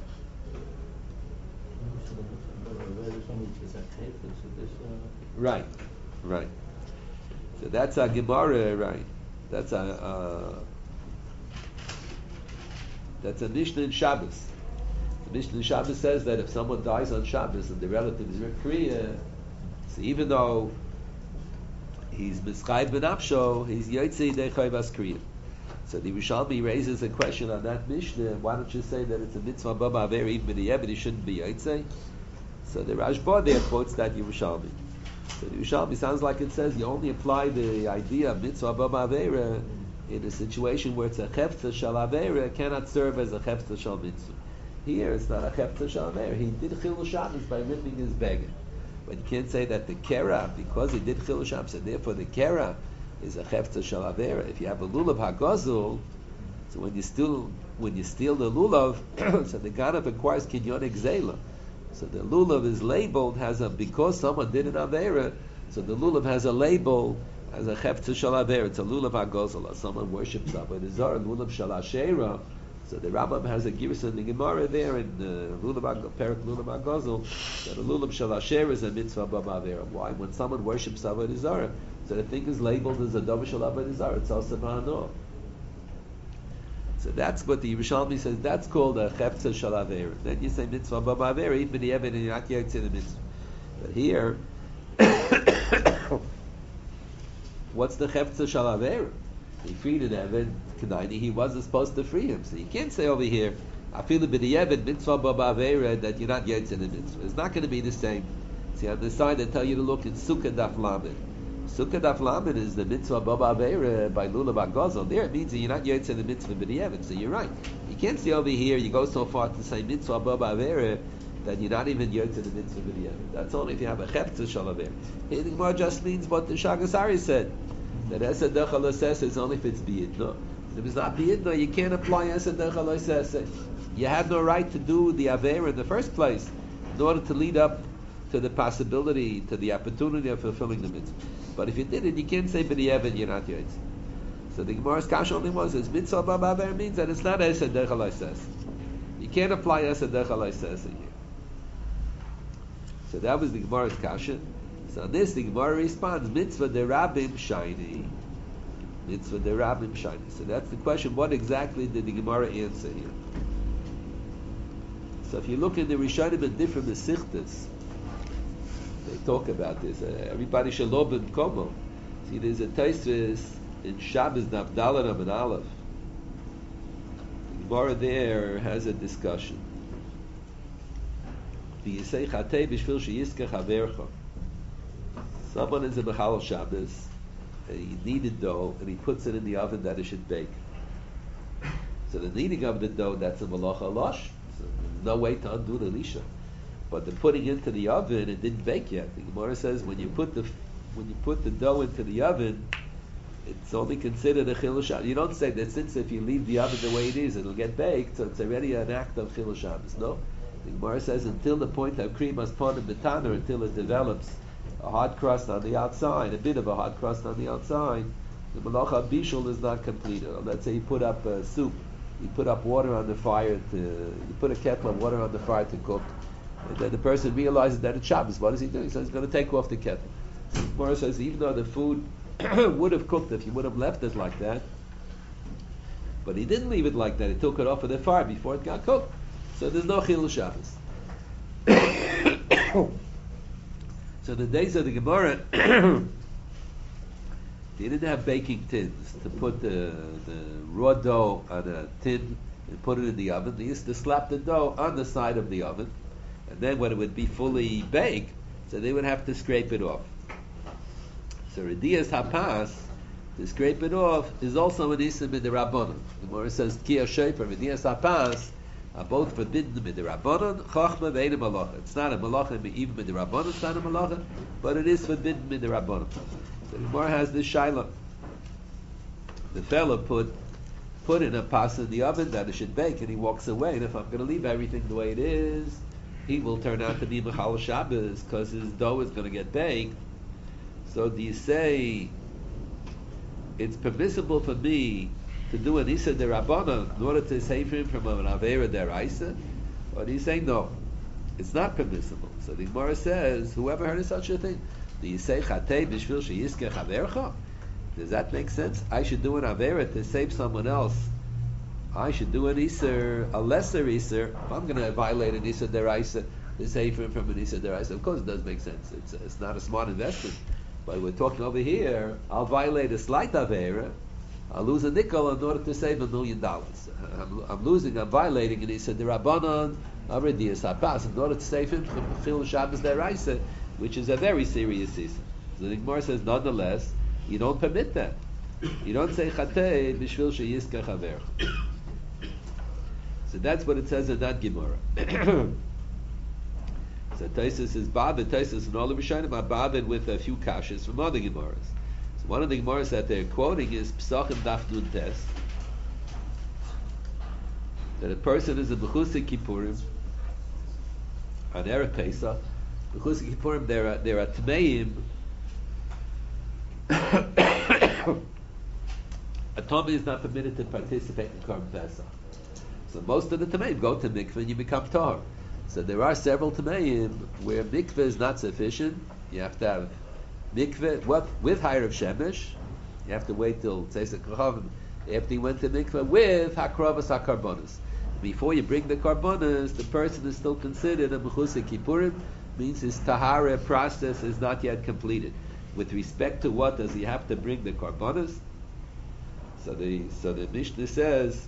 Right, right. So that's a Gemara, right? That's a Mishnah in Shabbos. The Mishnah in Shabbos says that if someone dies on Shabbos and the relative is Kriya, so even though he's mischayv benafsho, he's yotzei dechayv askriya. So the Yerushalmi raises a question on that Mishnah. Why don't you say that it's a mitzvah baba aver even b'diyeh, but he shouldn't be yotzei? So the Rashba there quotes that Yerushalmi. So the Yerushalmi sounds like it says you only apply the idea of mitzvah baba aver in a situation where it's a chefta shal aver, it cannot serve as a chefta shal mitzvah. Here it's not a chefta shal aver. He did chilul Shabbos by ripping his beggar. But you can't say that the kera, because he did chilul Shabbos, so therefore the kera is a chefta shel avera. If you have a lulav hagazul, so when you steal the lulav, so the ganav acquires kinyonik zela. So the lulav is labeled because someone did an avera, so the lulav has a label as a chefta shel avera. It's a lulav hagazul. Someone worships avodah zarah, lulav shel ashera. So the Rambam has a giris in the Gemara there in Perak Lulav HaGazul that a Lulav Shel Asher is a mitzvah b'mavera. Why? When someone worships Avodah Zarah, so the thing is labeled as a Dov Shel Avodah Zarah. It's also ma'ano. So that's what the Yerushalmi says. That's called a Chefza Shel Avera. Then you say mitzvah b'mavera, even the Eved and you're not yet in the mitzvah. But here, what's the Chefza Shel Avera? He freed an Eved, Kedaini, he wasn't supposed to free him. So you can't say over here, I feel it the Eved, mitzvah b'mavera, that you're not yet in the mitzvah. It's not going to be the same. See, on the side they tell you to look at Sukkah Daf Lamed. Sukkah Daf Lamed is the mitzvah b'mavera by Lulav HaGazul. There it means that you're not yet in the mitzvah b'di'evet. So you're right. You can't say over here, you go so far to say mitzvah b'mavera, that you're not even yet in the mitzvah b'di'evet. That's only if you have a chefta shel avera. Here the Gemara just means what the Shagasari said. That Esed Dechal Asese is only if it's B'yidno. If it's not B'yidno, you can't apply Esed Dechal Asese. You had no right to do the Avera in the first place in order to lead up to the possibility, to the opportunity of fulfilling the mitzvah. But if you did it, you can't say B'di'evet, you're not Yotze. So the Gemara's Kasha only was, is mitzvah b'mavera means that it's not Esed Dechal Asese. You can't apply Esed Dechal Asese here. So that was the Gemara's Kasha. So on this, the Gemara responds, mitzvah derabim shiny. Mitzvah derabim shiny. So that's the question, what exactly did the Gemara answer here? So if you look in the Rishonim and different Mesichtas, they talk about this. Everybody shalom and komo. See, there's a Tosfos in Shabbos, Navdalah and Aleph. The Gemara there has a discussion. V'yisei chatei b'shvil sheyiskech havercha. Someone is a Mechal Shabbos, and he kneaded dough, and he puts it in the oven that it should bake. So the kneading of the dough, that's a Malacha Losh. So there's no way to undo the Lisha. But the putting into the oven, it didn't bake yet. The Gemara says when you put the dough into the oven, it's only considered a Chilul Shabbos. You don't say that since if you leave the oven the way it is, it'll get baked, so it's already an act of Chilul Shabbos. No. The Gemara says until the point of cream asponim betaner, until it develops a hard crust on the outside, a bit of a hard crust on the outside, the malacha bishul is not completed. Let's say you put up soup, you put up water on the fire you put a kettle of water on the fire to cook, and then the person realizes that it's Shabbos. What is he doing? He says he's going to take off the kettle. The Gemara says even though the food would have cooked if you would have left it like that, but he didn't leave it like that. He took it off of the fire before it got cooked. So there's no chilul Shabbos. So the days of the Gemara, they didn't have baking tins to put the raw dough on a tin and put it in the oven. They used to slap the dough on the side of the oven, and then when it would be fully baked, so they would have to scrape it off. So Redias Hapas, to scrape it off, is also an Issa Midirabbanan. The Gemara says, Ki HaShofer, Redias Hapas, are both forbidden Midirabbanan, Chachma ve'ena Malacha. It's not a Malacha, even Midirabbanan, it's not a Malacha, but it is forbidden Midirabbanan. So the Gemara has this Shaila. The fellow put in a pasta in the oven that it should bake, and he walks away, and if I'm going to leave everything the way it is, he will turn out to be Mechal Shabbos, because his dough is going to get baked. So do you say it's permissible for me to do an Issa Derabbanan in order to save him from an Avera Deraisa? Or do you say no? It's not permissible. So the Gemara says, whoever heard of such a thing? Do you say Chatei Bishvil Sheyiske Chavercha? Does that make sense? I should do an Avera to save someone else. I should do an Issa, a lesser Issa. I'm going to violate an Issa Deraisa to save him from an Issa Deraisa. Of course it does make sense. It's not a smart investment. But we're talking over here, I'll violate a slight Avera, I'll lose a nickel in order to save $1 million. I'm violating an Issa D'Rabbanan, a Redias Hapas, in order to save him from Chil Shabbos Deraisa, which is a very serious Issa. So the Gemara says, nonetheless, you don't permit that. You don't say Chatei Bishvil Sheyiska Chaver. So that's what it says in that Gemara. So Taisus is Babin, Taisus and all the Rishonim are Babin with a few kashas from other Gemaras. So one of the Gemaras that they're quoting is Pesachim Daf Nun Tes, that a person is a Bechusik Kippurim on Erev Pesach. Bechusik Kippurim, there are Tmeim. A Tomei is not permitted to participate in Korban Pesach. So most of the Tmeim go to mikveh and you become Tahor. So there are several Tameim where mikveh is not sufficient. You have to have mikveh with Hayrav Shemesh. You have to wait till Tzeisak Kachavim after you went to mikveh with Hakravas HaKarbonis. Before you bring the Karbonis, the person is still considered a Mechusik Kippurim, means his Tahara process is not yet completed. With respect to what does he have to bring the Karbonis? So the Mishnah says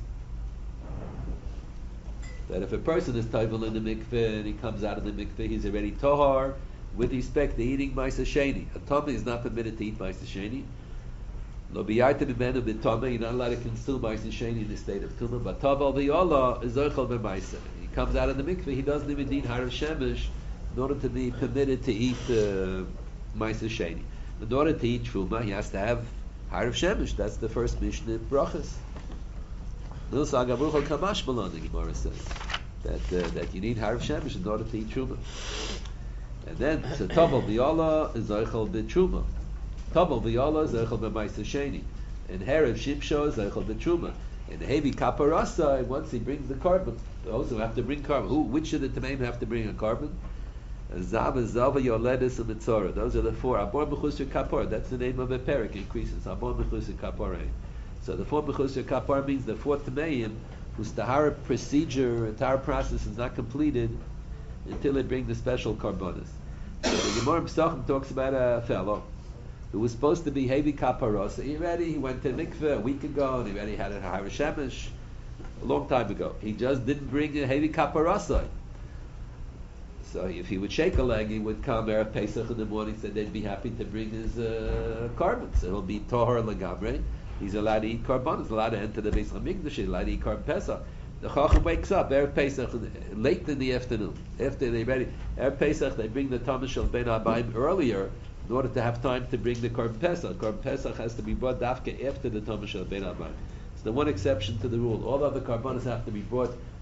that if a person is tovel in the mikveh and he comes out of the mikveh, he's already tohar with respect to eating ma'aser sheni. A tomei is not permitted to eat ma'aser sheni. Lo biyarta b'menu b'tomei, you're not allowed to consume ma'aser sheni in the state of tumah. But tovel v'yola is zochel b'ma'aser. He comes out of the mikveh, he doesn't even need harav shemesh in order to be permitted to eat ma'aser sheni. In order to eat truma, he has to have harav shemesh. That's the first mishnah in brachas. The Gemara says that you need harav shemesh in order to eat truma. And then so Tavel v'yola is zochel b'truma. Tavel v'yola is zochel b'ma'aser sheni. And harav shimsho is zochel b'truma. And heavy kaparasa, once he brings the carbon, also have to bring carbon. Which of the Tameim have to bring a carbon? Zava, Yoledis, and Mitzorah. Those are the four. Abor b'chusir kapor. That's the name of a perik. Increases. Abor b'chusir kapor. So the four b'chusir kapor means the four Tameim whose tahara procedure, tahara process is not completed until they bring the special karbonis. So the Gemara Pesachim talks about a fellow who was supposed to be heavy kaparos. He went to mikveh a week ago, and he already had a harav shemesh a long time ago. He just didn't bring a heavy kaparosai. So if he would shake a leg, he would come Erev Pesach in the morning, said they'd be happy to bring his carbon. So he'll be Tohar Lagabre. He's allowed to eat carbon. He's allowed to enter the Beis HaMikdash. He's allowed to eat carbon Pesach. The Chacham wakes up Erev Pesach late in the afternoon. After they're ready, Erev Pesach, they bring the Tamah Shel Ben Abayim earlier in order to have time to bring the Korban Pesach. Korban Pesach has to be brought dafka after the Tamah Shel Ben Abayim. It's the one exception to the rule. All other Karbanos have to be brought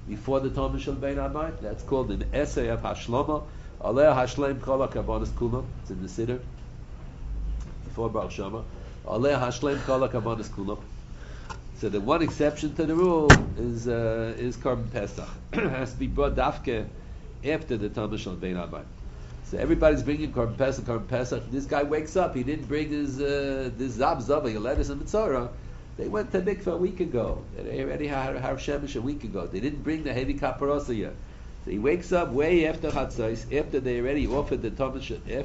before the Talmud Shel Bein Abayim. That's called an essay of Hashlama. Aleh Hashleim Kol HaKavanas Kulam. It's in the Siddur before Baruch Shama. Aleh Hashleim Kol HaKavanas Kulam. So the one exception to the rule is Korban Pesach. It has to be brought dafke after the Talmud Shel Bein Abayim. So everybody's bringing Korban Pesach, Korban Pesach. This guy wakes up. He didn't bring his this Zab Zava, lettuce and Mitzorah. They went to Mikvah a week ago. They already had Har Shemesh a week ago. They didn't bring the heavy kaparosa yet. So he wakes up way after Chatzos, after they already offered the Talmud Shel Bein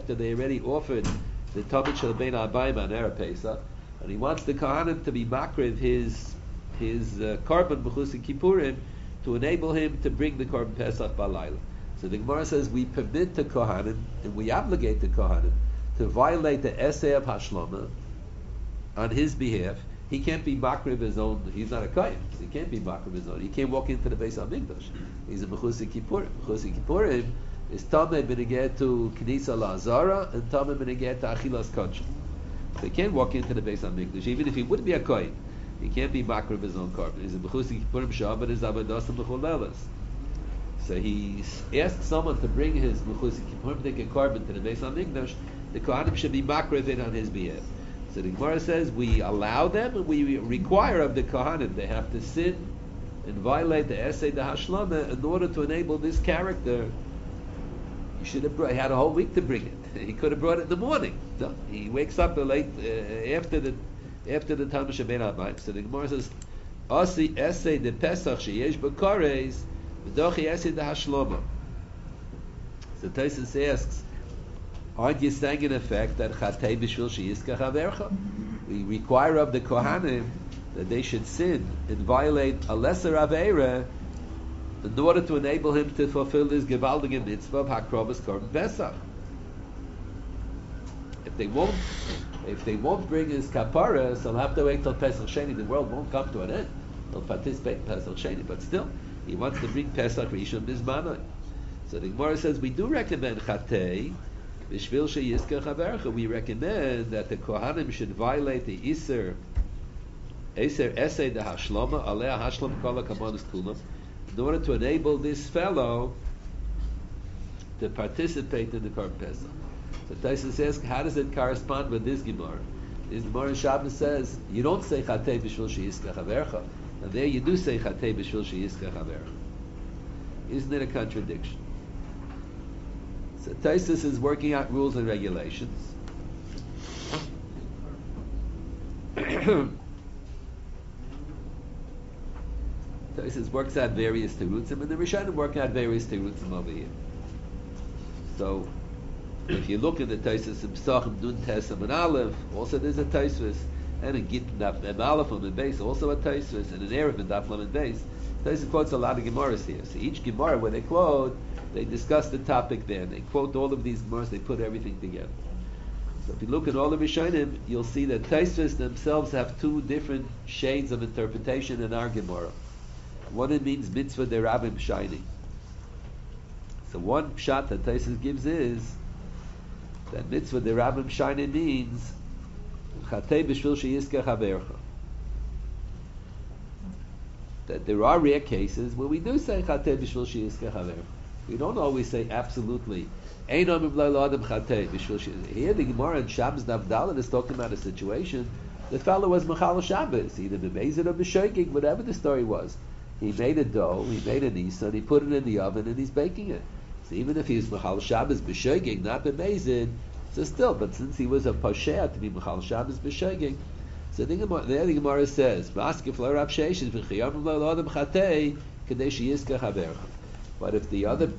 Abayim on Erev Pesach, and he wants the Kohanim to be makriv his Korban B'chus Kippurim to enable him to bring the Korban Pesach Balayla. So the Gemara says we permit the Kohanim and we obligate the Kohanim to violate the essay of Hashlama on his behalf. He can't be makriv his own. He's not a kohen. So he can't be makriv his own. He can't walk into the Beis Hamikdash. He's a B'chus Kippurim. B'chus Kippurim is Tameh b'negeh to Knisa La'azara and Tameh b'negeh to Achilas Kodesh. So he can't walk into the Beis Hamikdash even if he would be a kohen. He can't be makriv his own korban. He's a B'chus Kippurim Shabbat is Avodas B'chol Lelas. So he asked someone to bring his B'chus Kippurim korban to the Beis Hamikdash. The Kohanim should be makriv it on his behalf. So the Gemara says we allow them and we require of the Kohanim they have to sin and violate the essay the Hashlama in order to enable this character. He should have he had a whole week to bring it. He could have brought it in the morning. No, he wakes up late after the Talmud Shel Bein Abayim. So the Gemara says, "Asi essay the Pesach sheyesh b'kareis v'dochi essay the Hashlama." So Tosfos asks, aren't you saying in effect that Chatei b'shvil sheyiskach havercha? We require of the Kohanim that they should sin and violate a lesser Aveira in order to enable him to fulfill this gewaldige mitzvah of Hakrovas Korban Pesach. If they won't bring his kaparas, they'll have to wait till Pesach Sheni. The world won't come to an end. They'll participate in Pesach Sheni, but still, he wants to bring Pesach Rishon Bizmanai. So the Gemara says we do recommend Chatei b'shvil sheyiskach havercha. We recommend that the Kohanim should violate the Iser essay the Hashlama aleh Hashlam kol hakabonos kulam in order to enable this fellow to participate in the Korban Pesach. So Tosfos asks, how does it correspond with this Gemara? This Gemara in Shabbos says you don't say Chatei b'shvil sheyiskach havercha, and there you do say Chatei b'shvil sheyiskach havercha. Isn't it a contradiction? So Tosfos is working out rules and regulations. Tosfos works out various terutzim, and the Rishonim work out various terutzim over here. So, if you look at the Tosfos in Pesachim, Nun Tesam and Aleph, also there's a Tosfos, and in Gittin Daf Mem Aleph on the base, also a Tosfos, and in Erev and Daf Lamed base. Tosfos quotes a lot of Gemaras here. So each Gemara, where they quote, they discuss the topic there. They quote all of these Gemaras, they put everything together. So if you look at all the Rishonim, you'll see that Tosfos themselves have two different shades of interpretation in our Gemara. One it means mitzvah derabim shining. So one shot that Tosfos gives is that mitzvah derabim shining means chatei b'shvil sheyiskach havercha. That there are rare cases where we do say chatei b'shvil sheyiskach havercha. We don't always say absolutely. Ein omim lo adam chatei b'shvil sheyiskach. Here the Gemara in Shabbos Daf Daled is talking about a situation. The fellow was mechal Shabbos, either b'mezid or b'shoigig, whatever the story was. He made a dough, he made a nisa, and he put it in the oven, and he's baking it. So even if he was mechal Shabbos b'shoigig, not b'mezid, so still, but since he was a posher to be mechal Shabbos b'shoigig, so the Gemara says, "Maskef lo Rav Sheshes v'chiyam lo adam chatei kadei sheyiskach havercha." But if the other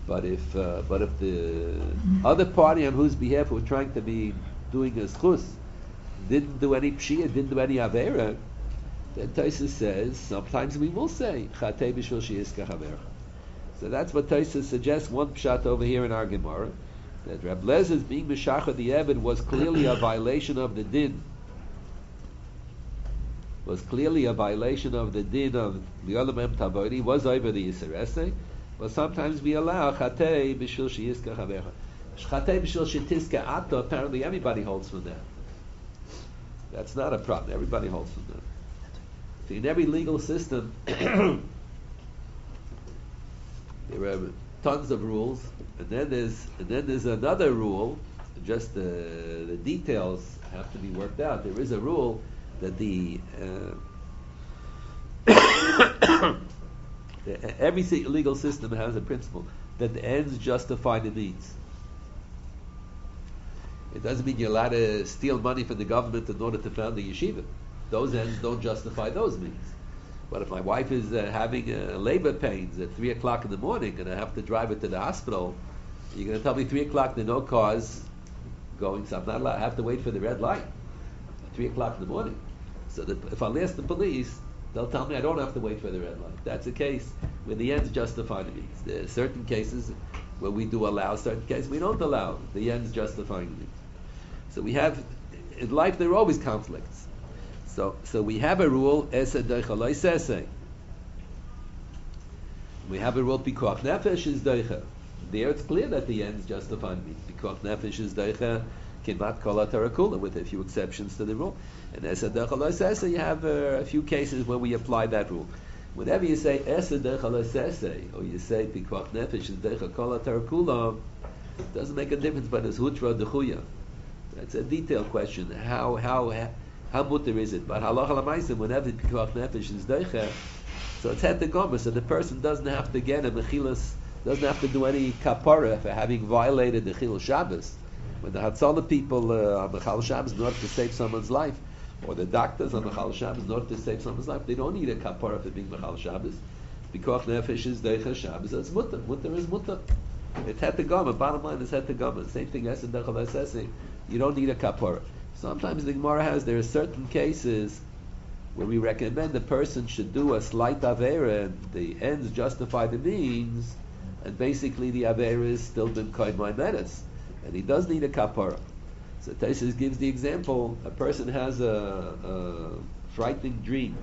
party on whose behalf we're trying to be doing a schus didn't do any pshia, didn't do any avera, then Tosfos says sometimes we will say chatei b'shvil sheyiskach havercha. So that's what Tosfos suggests. One pshat over here in our Gemara that Reb Lezer's being meshachar the Eved was clearly a violation of the din. Was clearly a violation of the din of the Olam Em Tavori, was over the Yisur Esei, but sometimes we allow Chatei B'shvil Sheyiskach Havercha. Chatei B'shvil Shetiska Ato, apparently everybody holds from that. That's not a problem, everybody holds from that. So in every legal system, There are tons of rules, and then there's another rule. Just the details have to be worked out. There is a rule that every legal system has a principle that the ends justify the means. It doesn't mean you're allowed to steal money from the government in order to found the yeshiva. Those ends don't justify those means. But if my wife is having labor pains at 3 o'clock in the morning and I have to drive her to the hospital, you're going to tell me 3 o'clock there are no cars going, so I'm not allowed. I have to wait for the red light at 3 o'clock in the morning. So that if I'll ask the police, they'll tell me I don't have to wait for the red light. That's a case where the ends justify the means. There are certain cases where we do allow, certain cases we don't allow the ends justifying the means. So we have, in life there are always conflicts. So we have a rule, esed deicha lo sese. We have a rule, pikuach nefesh is deicha. There it's clear that the ends justify the means. Pikuach nefesh is deicha, kimat kol hatarakula, with a few exceptions to the rule. And esed deicha lo sese, you have a few cases where we apply that rule. Whenever you say esed deicha lo sese, or you say pikuach nefesh is deicha kol hatarakula, it doesn't make a difference, but it's hutra dechuya. That's a detailed question. How mutter is it? But halacha l'maisa, whenever pikuach nefesh is deicha, so it's het gomer. So the person doesn't have to get a mechilas, doesn't have to do any kapara for having violated the chilul Shabbos. When the Hatzalah people on Mechal Shabbos in order to save someone's life, or the doctors on Mechal Shabbos in order to save someone's life, they don't need a kapara for being Mechal Shabbos. Pikuach nefesh is deicha Shabbos. So it's mutter. Mutter is mutter. It's het gomer. Bottom line is het gomer. Same thing as in deicha l'sesei. You don't need a kapara. Sometimes the Gemara there are certain cases where we recommend the person should do a slight avera and the ends justify the means, and basically the avera is still been kohen maimedes, and he does need a kapara. So Taisus gives the example: a person has a frightening dream.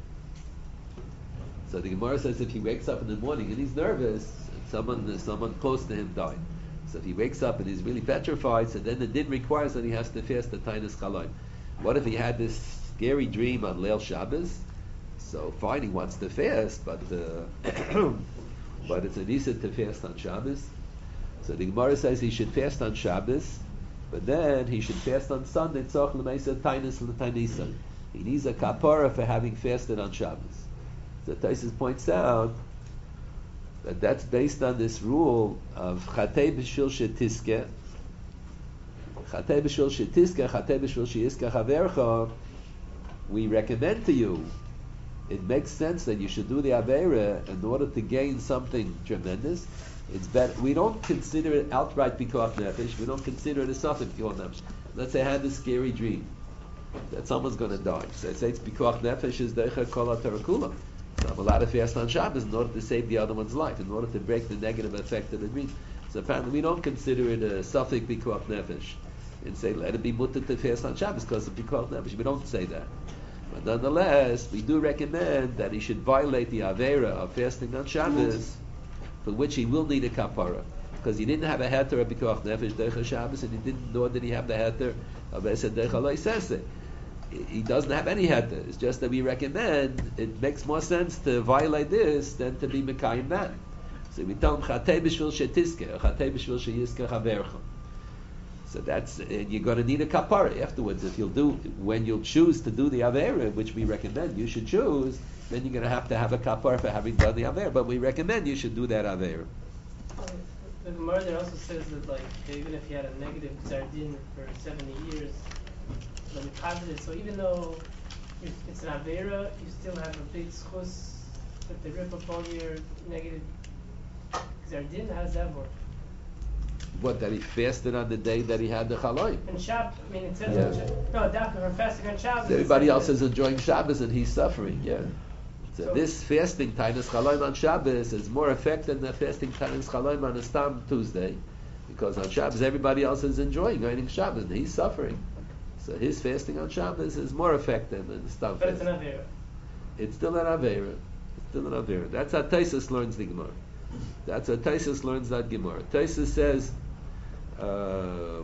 So the Gemara says if he wakes up in the morning and he's nervous, and someone close to him died. So if he wakes up and he's really petrified, so then the din requires that he has to fast the Tainas Chalaim. What if he had this scary dream on Leil Shabbos? So fine, he wants to fast, but it's an issa to fast on Shabbos. So the Gemara says he should fast on Shabbos, but then he should fast on Sunday. Tzach l'meisa Tainas l'Tainisa. He needs a kapara for having fasted on Shabbos. So Taisus points out that that's based on this rule of chatei b'shil shetiske, chatei b'shil shetiske, chatei b'shil sheyiska chavercha. We recommend to you, it makes sense that you should do the avera in order to gain something tremendous. It's better. We don't consider it outright pikuach nefesh. We don't consider it a safek pikuach nefesh. Let's say I had this scary dream that someone's going to die. So I say it's pikuach nefesh is deicha kol hatarakula. So I'm allowed to fast on Shabbos in order to save the other one's life, in order to break the negative effect of the dream. So apparently we don't consider it a safek pikuach nefesh and say let it be mutter to fast on Shabbos because of pikuach nefesh. We don't say that. But nonetheless, we do recommend that he should violate the avera of fasting on Shabbos, for which he will need a kapara, because he didn't have a heter of pikuach nefesh deicha Shabbos, and he didn't, nor did he have the heter of esed deicha lo sese. He doesn't have any heter. It's just that we recommend it makes more sense to violate this than to be mekayim that. So we tell him chatei b'shvil shetiske, or chatei b'shvil sheyiska chavercha. So that's you're going to need a kapara afterwards. If when you'll choose to do the avera, which we recommend you should choose, then you're going to have a kapara for having done the avera. But we recommend you should do that avera. The Gemara there also says that like even if you had a negative zardin for 70 years. Positive. So even though it's an avera, you still have a big schus that they rip up all your negative zardin. How does that work? What, that he fasted on the day that he had the chaloim? And Shabbos, I mean it says no, Dafka for fasting on Shabbos. Everybody else is enjoying Shabbos and he's suffering. Yeah. So this fasting Tainas Chaloim on Shabbos is more effective than fasting Tainas Chaloim on a Stam Tuesday, because on Shabbos everybody else is enjoying earning Shabbos and he's suffering. So his fasting on Shabbos is more effective than the Stam But fasting. it's an avera. It's still an avera. It's still an avera. That's how Taisus learns the Gemara. That's how Taisus learns that Gemara. Taisus says the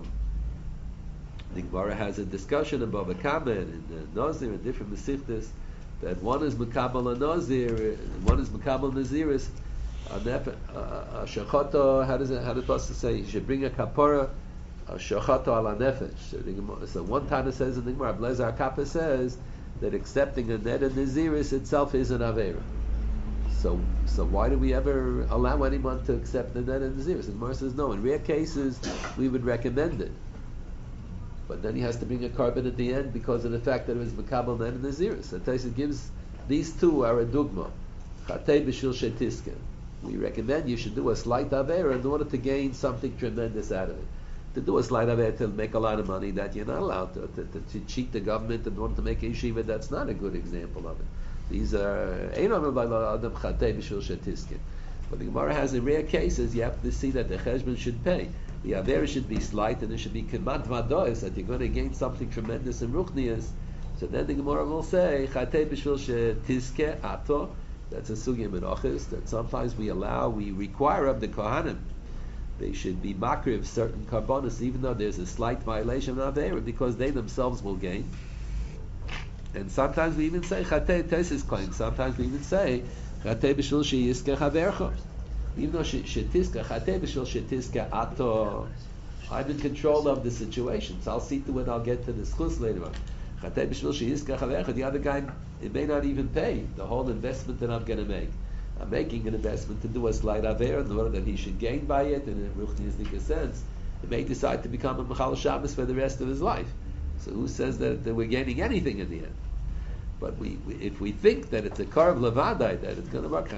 Gemara has a discussion about a Kamen and the Nazir and different Mesichtas, that one is Mekabal a Nazir and one is Mekabal Naziris Shechoto, how does the pasuk say? You should bring a kapara, a shechoto ala nefesh. So one Tana says in the Gemara, Ablezer Kappa says that accepting a net and naziris itself is an avera. So why do we ever allow anyone to accept the net and naziris? And Gemara says no. In rare cases, we would recommend it, but then he has to bring a carbon at the end because of the fact that it was makabel net and naziris. So Taisa gives these two are a dugma. Chatei b'shil shetiske. We recommend you should do a slight avera in order to gain something tremendous out of it. To do a slight avera to make a lot of money, that you're not allowed to cheat the government in order to make a yeshiva, that's not a good example of it. These are adam chatei b'shil shetiske. But the Gemara has in rare cases you have to see that the cheshbon should pay. The avera should be slight and it should be kemat vadois, that you're going to gain something tremendous in ruchnias. So then the Gemara will say chatei b'shil shetiske ato. That's a sugya menachis that sometimes we require of the kohanim. They should be makriv certain karbonis, even though there's a slight violation of avera, because they themselves will gain. And sometimes we even say chatei tesis claim. Sometimes we even say chatei b'shul sheyiske chavercha. Even though shetiska chatei b'shul shetiska ato, I'm in control of the situation, so I'll see to it. I'll get to the schus later on. The other guy, it may not even pay the whole investment that I'm going to make. I'm making an investment to do a slight aver in order that he should gain by it, and in Ruchni's sense, he may decide to become a Mechal Shabbos for the rest of his life. So who says that we're gaining anything in the end? But if we think that it's a karv levadai, that it's going to work,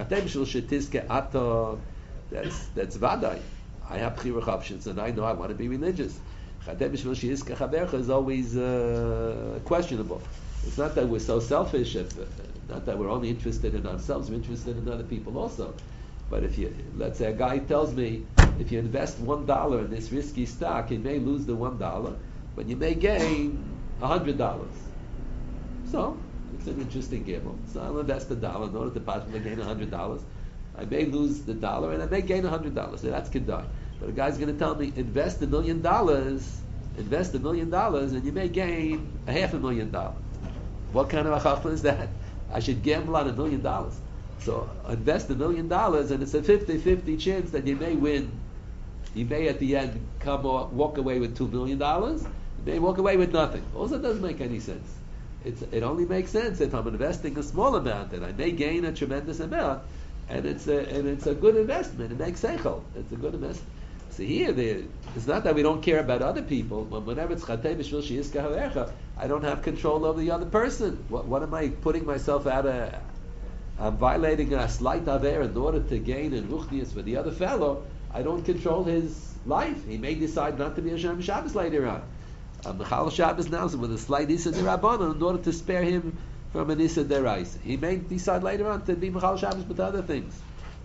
that's vadai. I have chirach options, and I know I want to be religious. Is always questionable. It's not that we're so selfish, not that we're only interested in ourselves, we're interested in other people also. But let's say a guy tells me, if you invest $1 in this risky stock, you may lose the $1, but you may gain $100. So, it's an interesting gamble. So I'll invest $1 in order to possibly gain $100. I may lose the $1 and I may gain $100. So that's kedai. But a guy's going to tell me, invest $1 million, and you may gain $500,000. What kind of a chachma is that? I should gamble on $1 million. So invest $1 million, and it's a 50-50 chance that you may win. You may at the end walk away with $2 million. You may walk away with nothing. Also, it doesn't make any sense. It only makes sense if I'm investing a small amount, and I may gain a tremendous amount, and it's a good investment. It makes seichel. It's a good investment. So here, it's not that we don't care about other people, but whenever it's chatei b'shvil sheyiska havecha, I don't have control over the other person. What am I putting myself out of? I'm violating a slight aver in order to gain in ruchnius for the other fellow. I don't control his life. He may decide not to be a Shem Shabbos later on. Mechal Shabbos now with a slight Issa D'Rabbanan in order to spare him from an Issa D'Oraisa. He may decide later on to be Mechal Shabbos with other things.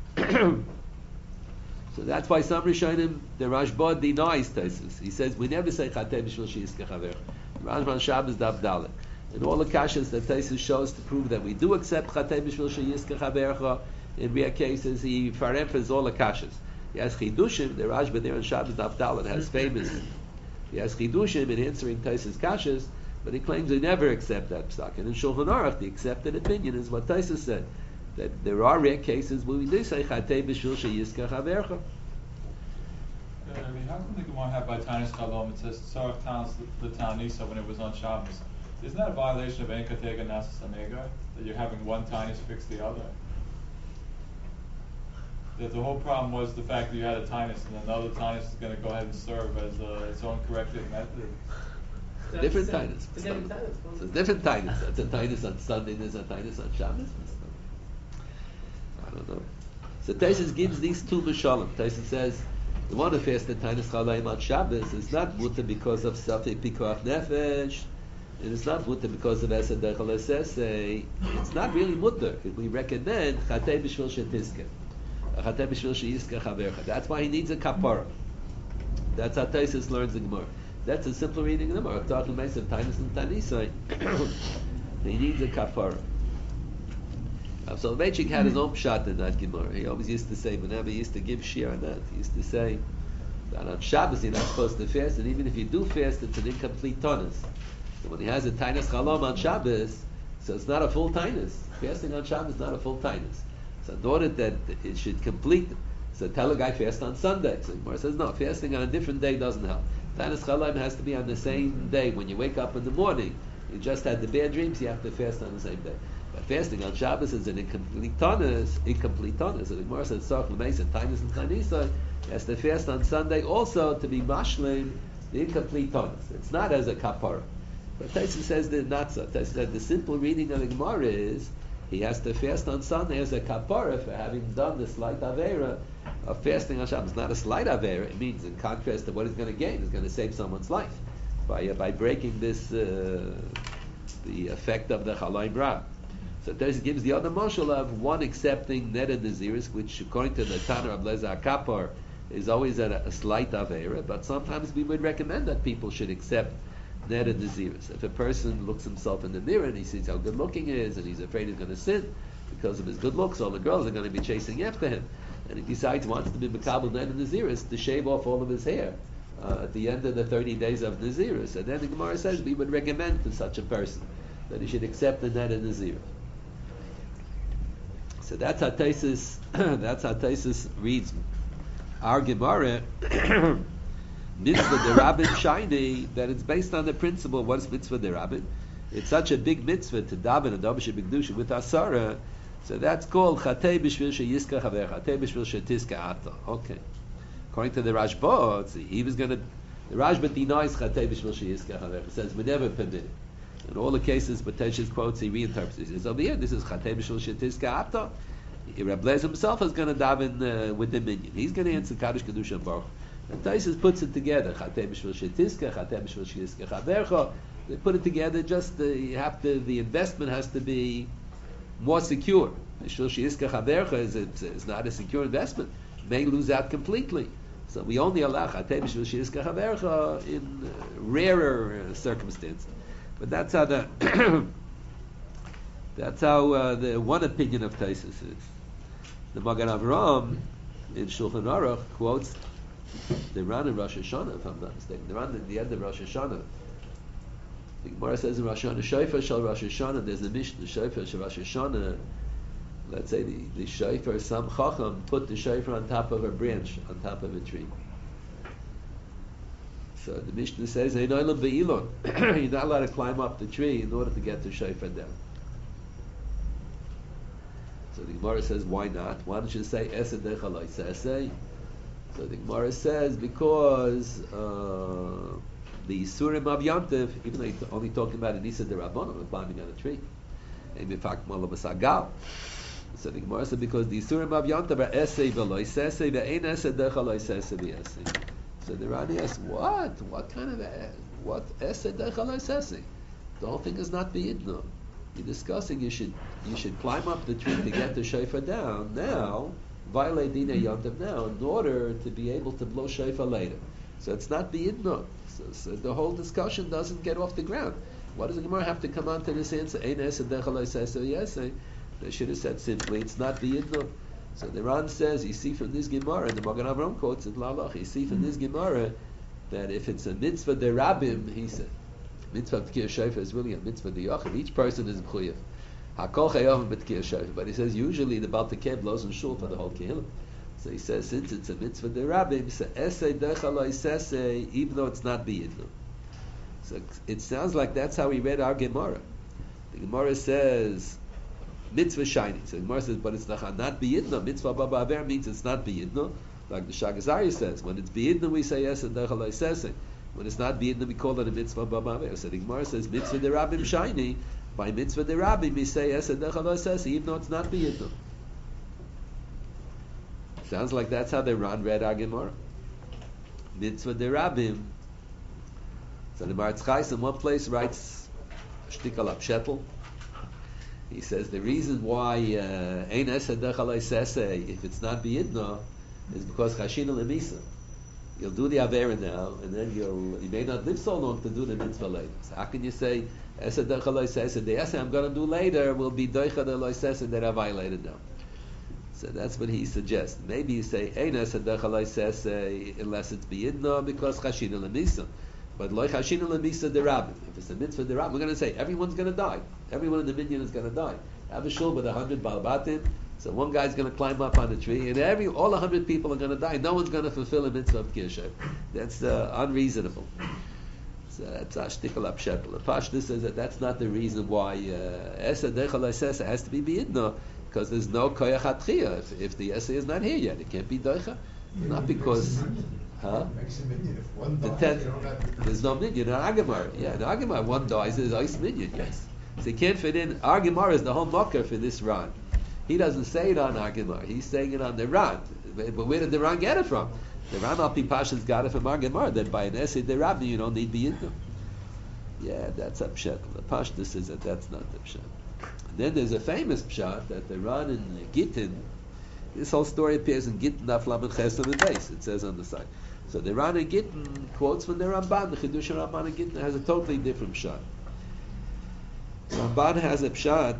So that's why some Rishonim, the Rashba denies Taisus. He says, we never say Chatei B'Shvil Sheyiska Chaver. Rashban Shabbos Daf Dalet. And all the kashas that Taisus shows to prove that we do accept Chatei B'Shvil Sheyiska Chavercha, in rare cases, he faremphas all the kashas. He has Chidushim, the Rashba there in Shabbos Daf Dalet has famous. He has Chidushim in answering Taisus kashas, but he claims he never accept that psak. And in Shulchan Aruch, the accepted opinion is what Taisus said, that there are rare cases where we do say Chatei B'Shvil Sheyiska Chavercha. I mean, how come the Gemara have by Tanis Chalom, it says Tzarech Tanis L'Tanisa when it was on Shabbos? Isn't that a violation of Ein Katega Nasas Amegar? That you're having one Tanis fix the other? That the whole problem was the fact that you had a Tanis and another Tanis is going to go ahead and serve as its own corrective method. Different Tanis. It's a different Tanis. It's a Tanis on Sunday, there's a Tanis on Shabbos. I don't know. So Taisus gives these two Mishalim. Taisus says, the one who fasts the Tainus Chalayim on Shabbos is not mutter because of Safei Pikuach Nefesh, and it's not mutter because of Esed Dechel Esesei. It's not really mutter. We recommend Chatei B'Shvil Shetiske, Chatei B'Shvil Sheyiska Chavercha. That's why he needs a kapara. That's how Taisus learns the Gemara. That's a simple reading of the Gemara. Talking about Tainus and Tanisai. He needs a kapara. So Soloveitchik had his own shot in that Gemara. He always used to say, whenever he used to give shir on that, he used to say that on Shabbos you're not supposed to fast, and even if you do fast, it's an incomplete tonus. So when he has a tainus chalom on Shabbos, so it's not a full tainus. Fasting on Shabbos is not a full tainus. So in order that it should complete, so tell a guy fast on Sunday. So the Gemara says no, fasting on a different day doesn't help. Tanis Chalaim has to be on the same day. When you wake up in the morning, you just had the bad dreams, you have to fast on the same day. But fasting on Shabbos is an incomplete tonus. So the Gemara says Tzarech L'meisa, Tainus and Chanisai, he has to fast on Sunday also to be mashlim the incomplete tonus. It's not as a kapara. But Taisa says that not so. Taisa said the simple reading of the Gemara is he has to fast on Sunday as a kapara for having done the slight avera of fasting on Shabbos. It's not a slight avera. It means, in contrast to what he's going to gain, he's going to save someone's life by breaking this the effect of the Chalayim Ra. So Taisa gives the other mashal of one accepting Neder Naziris, which according to the Tanur of Leza Kapar is always a slight avera, but sometimes we would recommend that people should accept Neder Naziris. If a person looks himself in the mirror and he sees how good looking he is and he's afraid he's going to sin because of his good looks, all the girls are going to be chasing after him, and he decides he wants to be Mekabel Neder Naziris to shave off all of his hair at the end of the 30 days of Naziris. And then the Gemara says we would recommend to such a person that he should accept the Neder Nazir. So that's how Taisus reads our Gemara. Mitzvah derabin shiny, that it's based on the principle. What is mitzvah derabin? It's such a big mitzvah to daven and daven shebigdusha with asara. So that's called chatei b'shvil sheyiska chaver, chatei b'shvil shetiska ata. Okay. According to the Rashba, he was going to. The Rashba denies chatei b'shvil sheyiska chaver. He says we never permit it. In all the cases, Batesh's quotes, he reinterprets it. He says over here, this is chatei b'shvil shetiska ata. Reb Lezer himself is going to daven with the minyan. He's going to answer Kaddish Kedusha and Baruch. And Taisus puts it together. Chatei b'shvil shetiska, chatei b'shvil sheyiska chavercha. They put it together. Just the investment has to be more secure. B'shvil sheyiska chavercha is not a secure investment. May lose out completely. So we only allow chatei b'shvil sheyiska chavercha in rarer circumstances. But that's how the the one opinion of Taisus is. The Magen Avraham in Shulchan Aruch quotes the Ran in Rosh Hashanah, if I'm not mistaken. The Ran at the end of Rosh Hashanah. The Gemara says in Rosh Hashanah, Shofar shel Rosh Hashanah, there's the Mishnah, Shofar shel Rosh Hashanah, let's say the Shofar, some Chacham put the Shofar on top of a branch, on top of a tree. So the Mishnah says, you're not allowed to climb up the tree in order to get the Shofar down. So the Gemara says, why not? Why don't you say Esed Dechalai Sesei? So the Gemara says, because the Surim of Yantiv, even though he's only talking about an Isa de Rabbanon, climbing on a tree, and in fact, Malabasagal. So the Gemara said, because the Surim of Yantiv are Esei Veloi Sesei, ve'ein Esed Dechalai Sesei v'Esei. So the Rani asks, what kind of Esed Dechalai Sesei? The whole thing is not B'yidno. You're discussing you should climb up the tree to get the shofar down now, violate Dinei Yontav now in order to be able to blow shofar later. So it's not b'yidno. So the whole discussion doesn't get off the ground. Why does the Gemara have to come on to this answer? Ein esed dechalai sesei yesei. They should have said simply, it's not b'yidno. So the Ran says, you see from this Gemara, and the Magen Avraham quotes it, Lalach, you see from this Gemara that if it's a mitzvah derabim, he said, mitzvah of Tkir Shofar is really a mitzvah de Each person is mchuyev. Hakol chayavim b'Tkir Shofar. But he says usually the Baal Tekeh blows in shul for the whole kehillah. So he says since it's a mitzvah de Rabbim, so esei dechaloi sesei, even though it's not b'yidnu. So it sounds like that's how he read our Gemara. The Gemara says mitzvah shiny. So the Gemara says, but it's not b'yidnu. Mitzvah baba aver means it's not b'yidnu. Like the Shagazari says, when it's b'yidnu we say esei dechaloi sesei. When it's not b'yidnu, we call it a mitzvah b'maver. So the Gemara says mitzvah de Rabbim shiny. By mitzvah de Rabbim, we say esed dechaloi sesei, even though it's not b'yidnu. Sounds like that's how the Ran read our Gemara. Mitzvah de Rabbim. So the Maratz Chais in one place writes shtikal apshetel. He says the reason why ein esed dechaloi sesei, if it's not b'yidnu, is because chashina lemisa. You'll do the Avera now, and then you may not live so long to do the mitzvah later. So how can you say, Esed Dechaloi Sesed, the Esed I'm going to do later will be Doicha Dechaloi Sesed that I violated now. So that's what he suggests. Maybe you say, Ein Esed Dechaloi Sesed, unless it's B'yidno, because Chashina Lemisa. But Loi Chashina Lemisa de Rabbim. If it's a mitzvah de Rabbim, we're going to say, everyone's going to die. Everyone in the minyan is going to die. Have a shul with 100 Balbatim, So one guy's going to climb up on a tree, and all 100 people are going to die. No one's going to fulfill a mitzvah of kirsher. That's unreasonable. So that's ashtikal apshetel. The Pashtus says that that's not the reason why Esa Dechal Esesa has to be B'idna, because there's no koyach atchiyah. If the Esa is not here yet, it can't be Doicha. Not because... Huh? There's no minyan in Agamar. Yeah, in Agamar, one dies, there's ice minyan, yes. So you can't fit in. Agamar is the whole mocker for this Ran. He doesn't say it on Agamar, he's saying it on the Ran. But where did the Ran get it from? The Ran al Pashas got it from Agamar, that by an essay the Rabbi you don't need B'yidna. Yeah, that's a pshat. The Pashta says that that's not the pshat. And then there's a famous pshat that the Ran in Gittin, this whole story appears in Gittin Aflam and Chesed and Beis, it says on the side. So the Ran in Gittin quotes from the Ramban, the Chidush Ramban in Gittin has a totally different pshat. Ramban has a pshat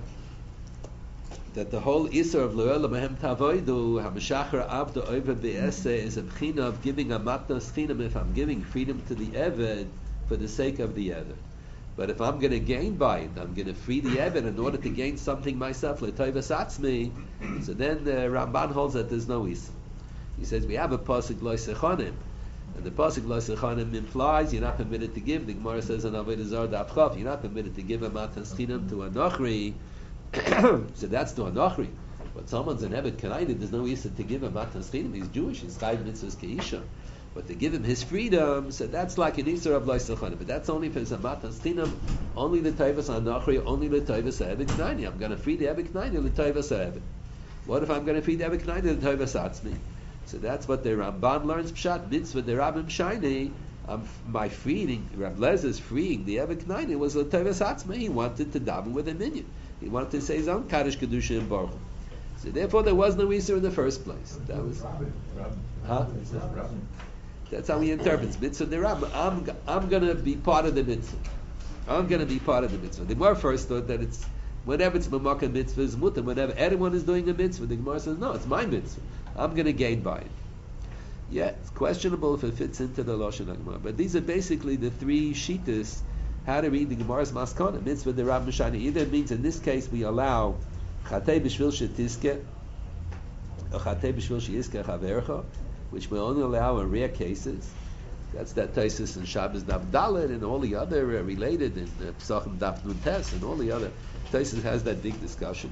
that the whole Isser of Lo'el Mahem Tavoidu HaMeshachar Avdo Oiva Be'ese is a b'china of giving a matnas chinam if I'm giving freedom to the Eved for the sake of the Eved. But if I'm going to gain by it, I'm going to free the Eved in order to gain something myself, L'toivas Atzmi, so then the Ramban holds that there's no Isser. He says we have a pasuk Lo Sechonim, and the pasuk Lo Sechonim implies you're not permitted to give. The Gemara says in Avodah Zarah Daf Chav, you're not permitted to give a matnas chinam to a Nochri. So that's to a Nochri. But someone's an Eved Kanaida, there's no Issa to give him matnas chinam. He's Jewish, he's Chayv Mitzvahs Keisha. But to give him his freedom, so that's like an Issa of Lo Sechonim. But that's only for his matnas chinam, only the Taivas on Nochri, only the Taivas Eved Knaini. I'm going to free the Eved Knaini, the Taivas Eved. What if I'm going to free the Eved Knaini, the Taivas Atzmi? So that's what the Ramban learns pshat mitzvah the Rabbim Shaini. By freeing Rab Lezer's freeing the Eved Knaini was the Teves Atzma. He wanted to daven with a minyan. He wanted to say his own Kaddish Kedusha and Baruch. So therefore there was no Isser in the first place. That was huh? That's how he interprets mitzvah the Rabbim. I'm going to be part of the mitzvah. I'm going to be part of the mitzvah. The Gemara first thought that it's whenever it's mamaka mitzvah is mutter. Whenever anyone is doing a mitzvah, the Gemara says no, it's my mitzvah. I'm going to gain by it. Yeah, it's questionable if it fits into the Lashon HaGemara. But these are basically the three shittas how to read the Gemara's Maskana. Mitzvah the Rav Mishani. Either it means in this case we allow Chatei B'Shvil Shetiske or Chatei B'Shvil Sheyiske Chavercha, which we only allow in rare cases. That's that Taisus and Shabbos Daf Dalet and all the other related, and Pesachim Daf Nun Tes and all the other. Taisus has that big discussion.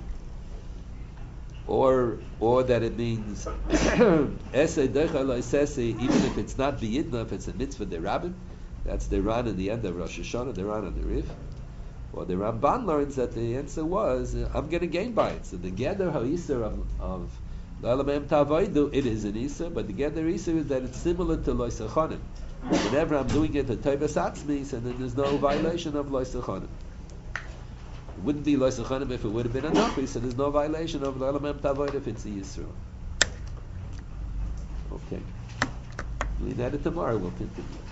Or that it means even if it's not b'yidna, if it's a mitzvah derabim, that's the Ran in the end of Rosh Hashanah, the Ran on the Rif. Or the Ramban learns that the answer was I'm going to gain by it. So the Geder HaIsser of L'Elamem Tavoidu, it is an Isser, but the Geder Isser is that it's similar to Lo Sechonim. Whenever I'm doing it to Teivas Atzmi, so then there's no violation of Lo Sechonim. It wouldn't be Lo Sechonim if it would have been a Nachri, so there's no violation of L'Elamem Tavoid if it's a Yisrael. Okay. We'll leave that tomorrow, we'll continue.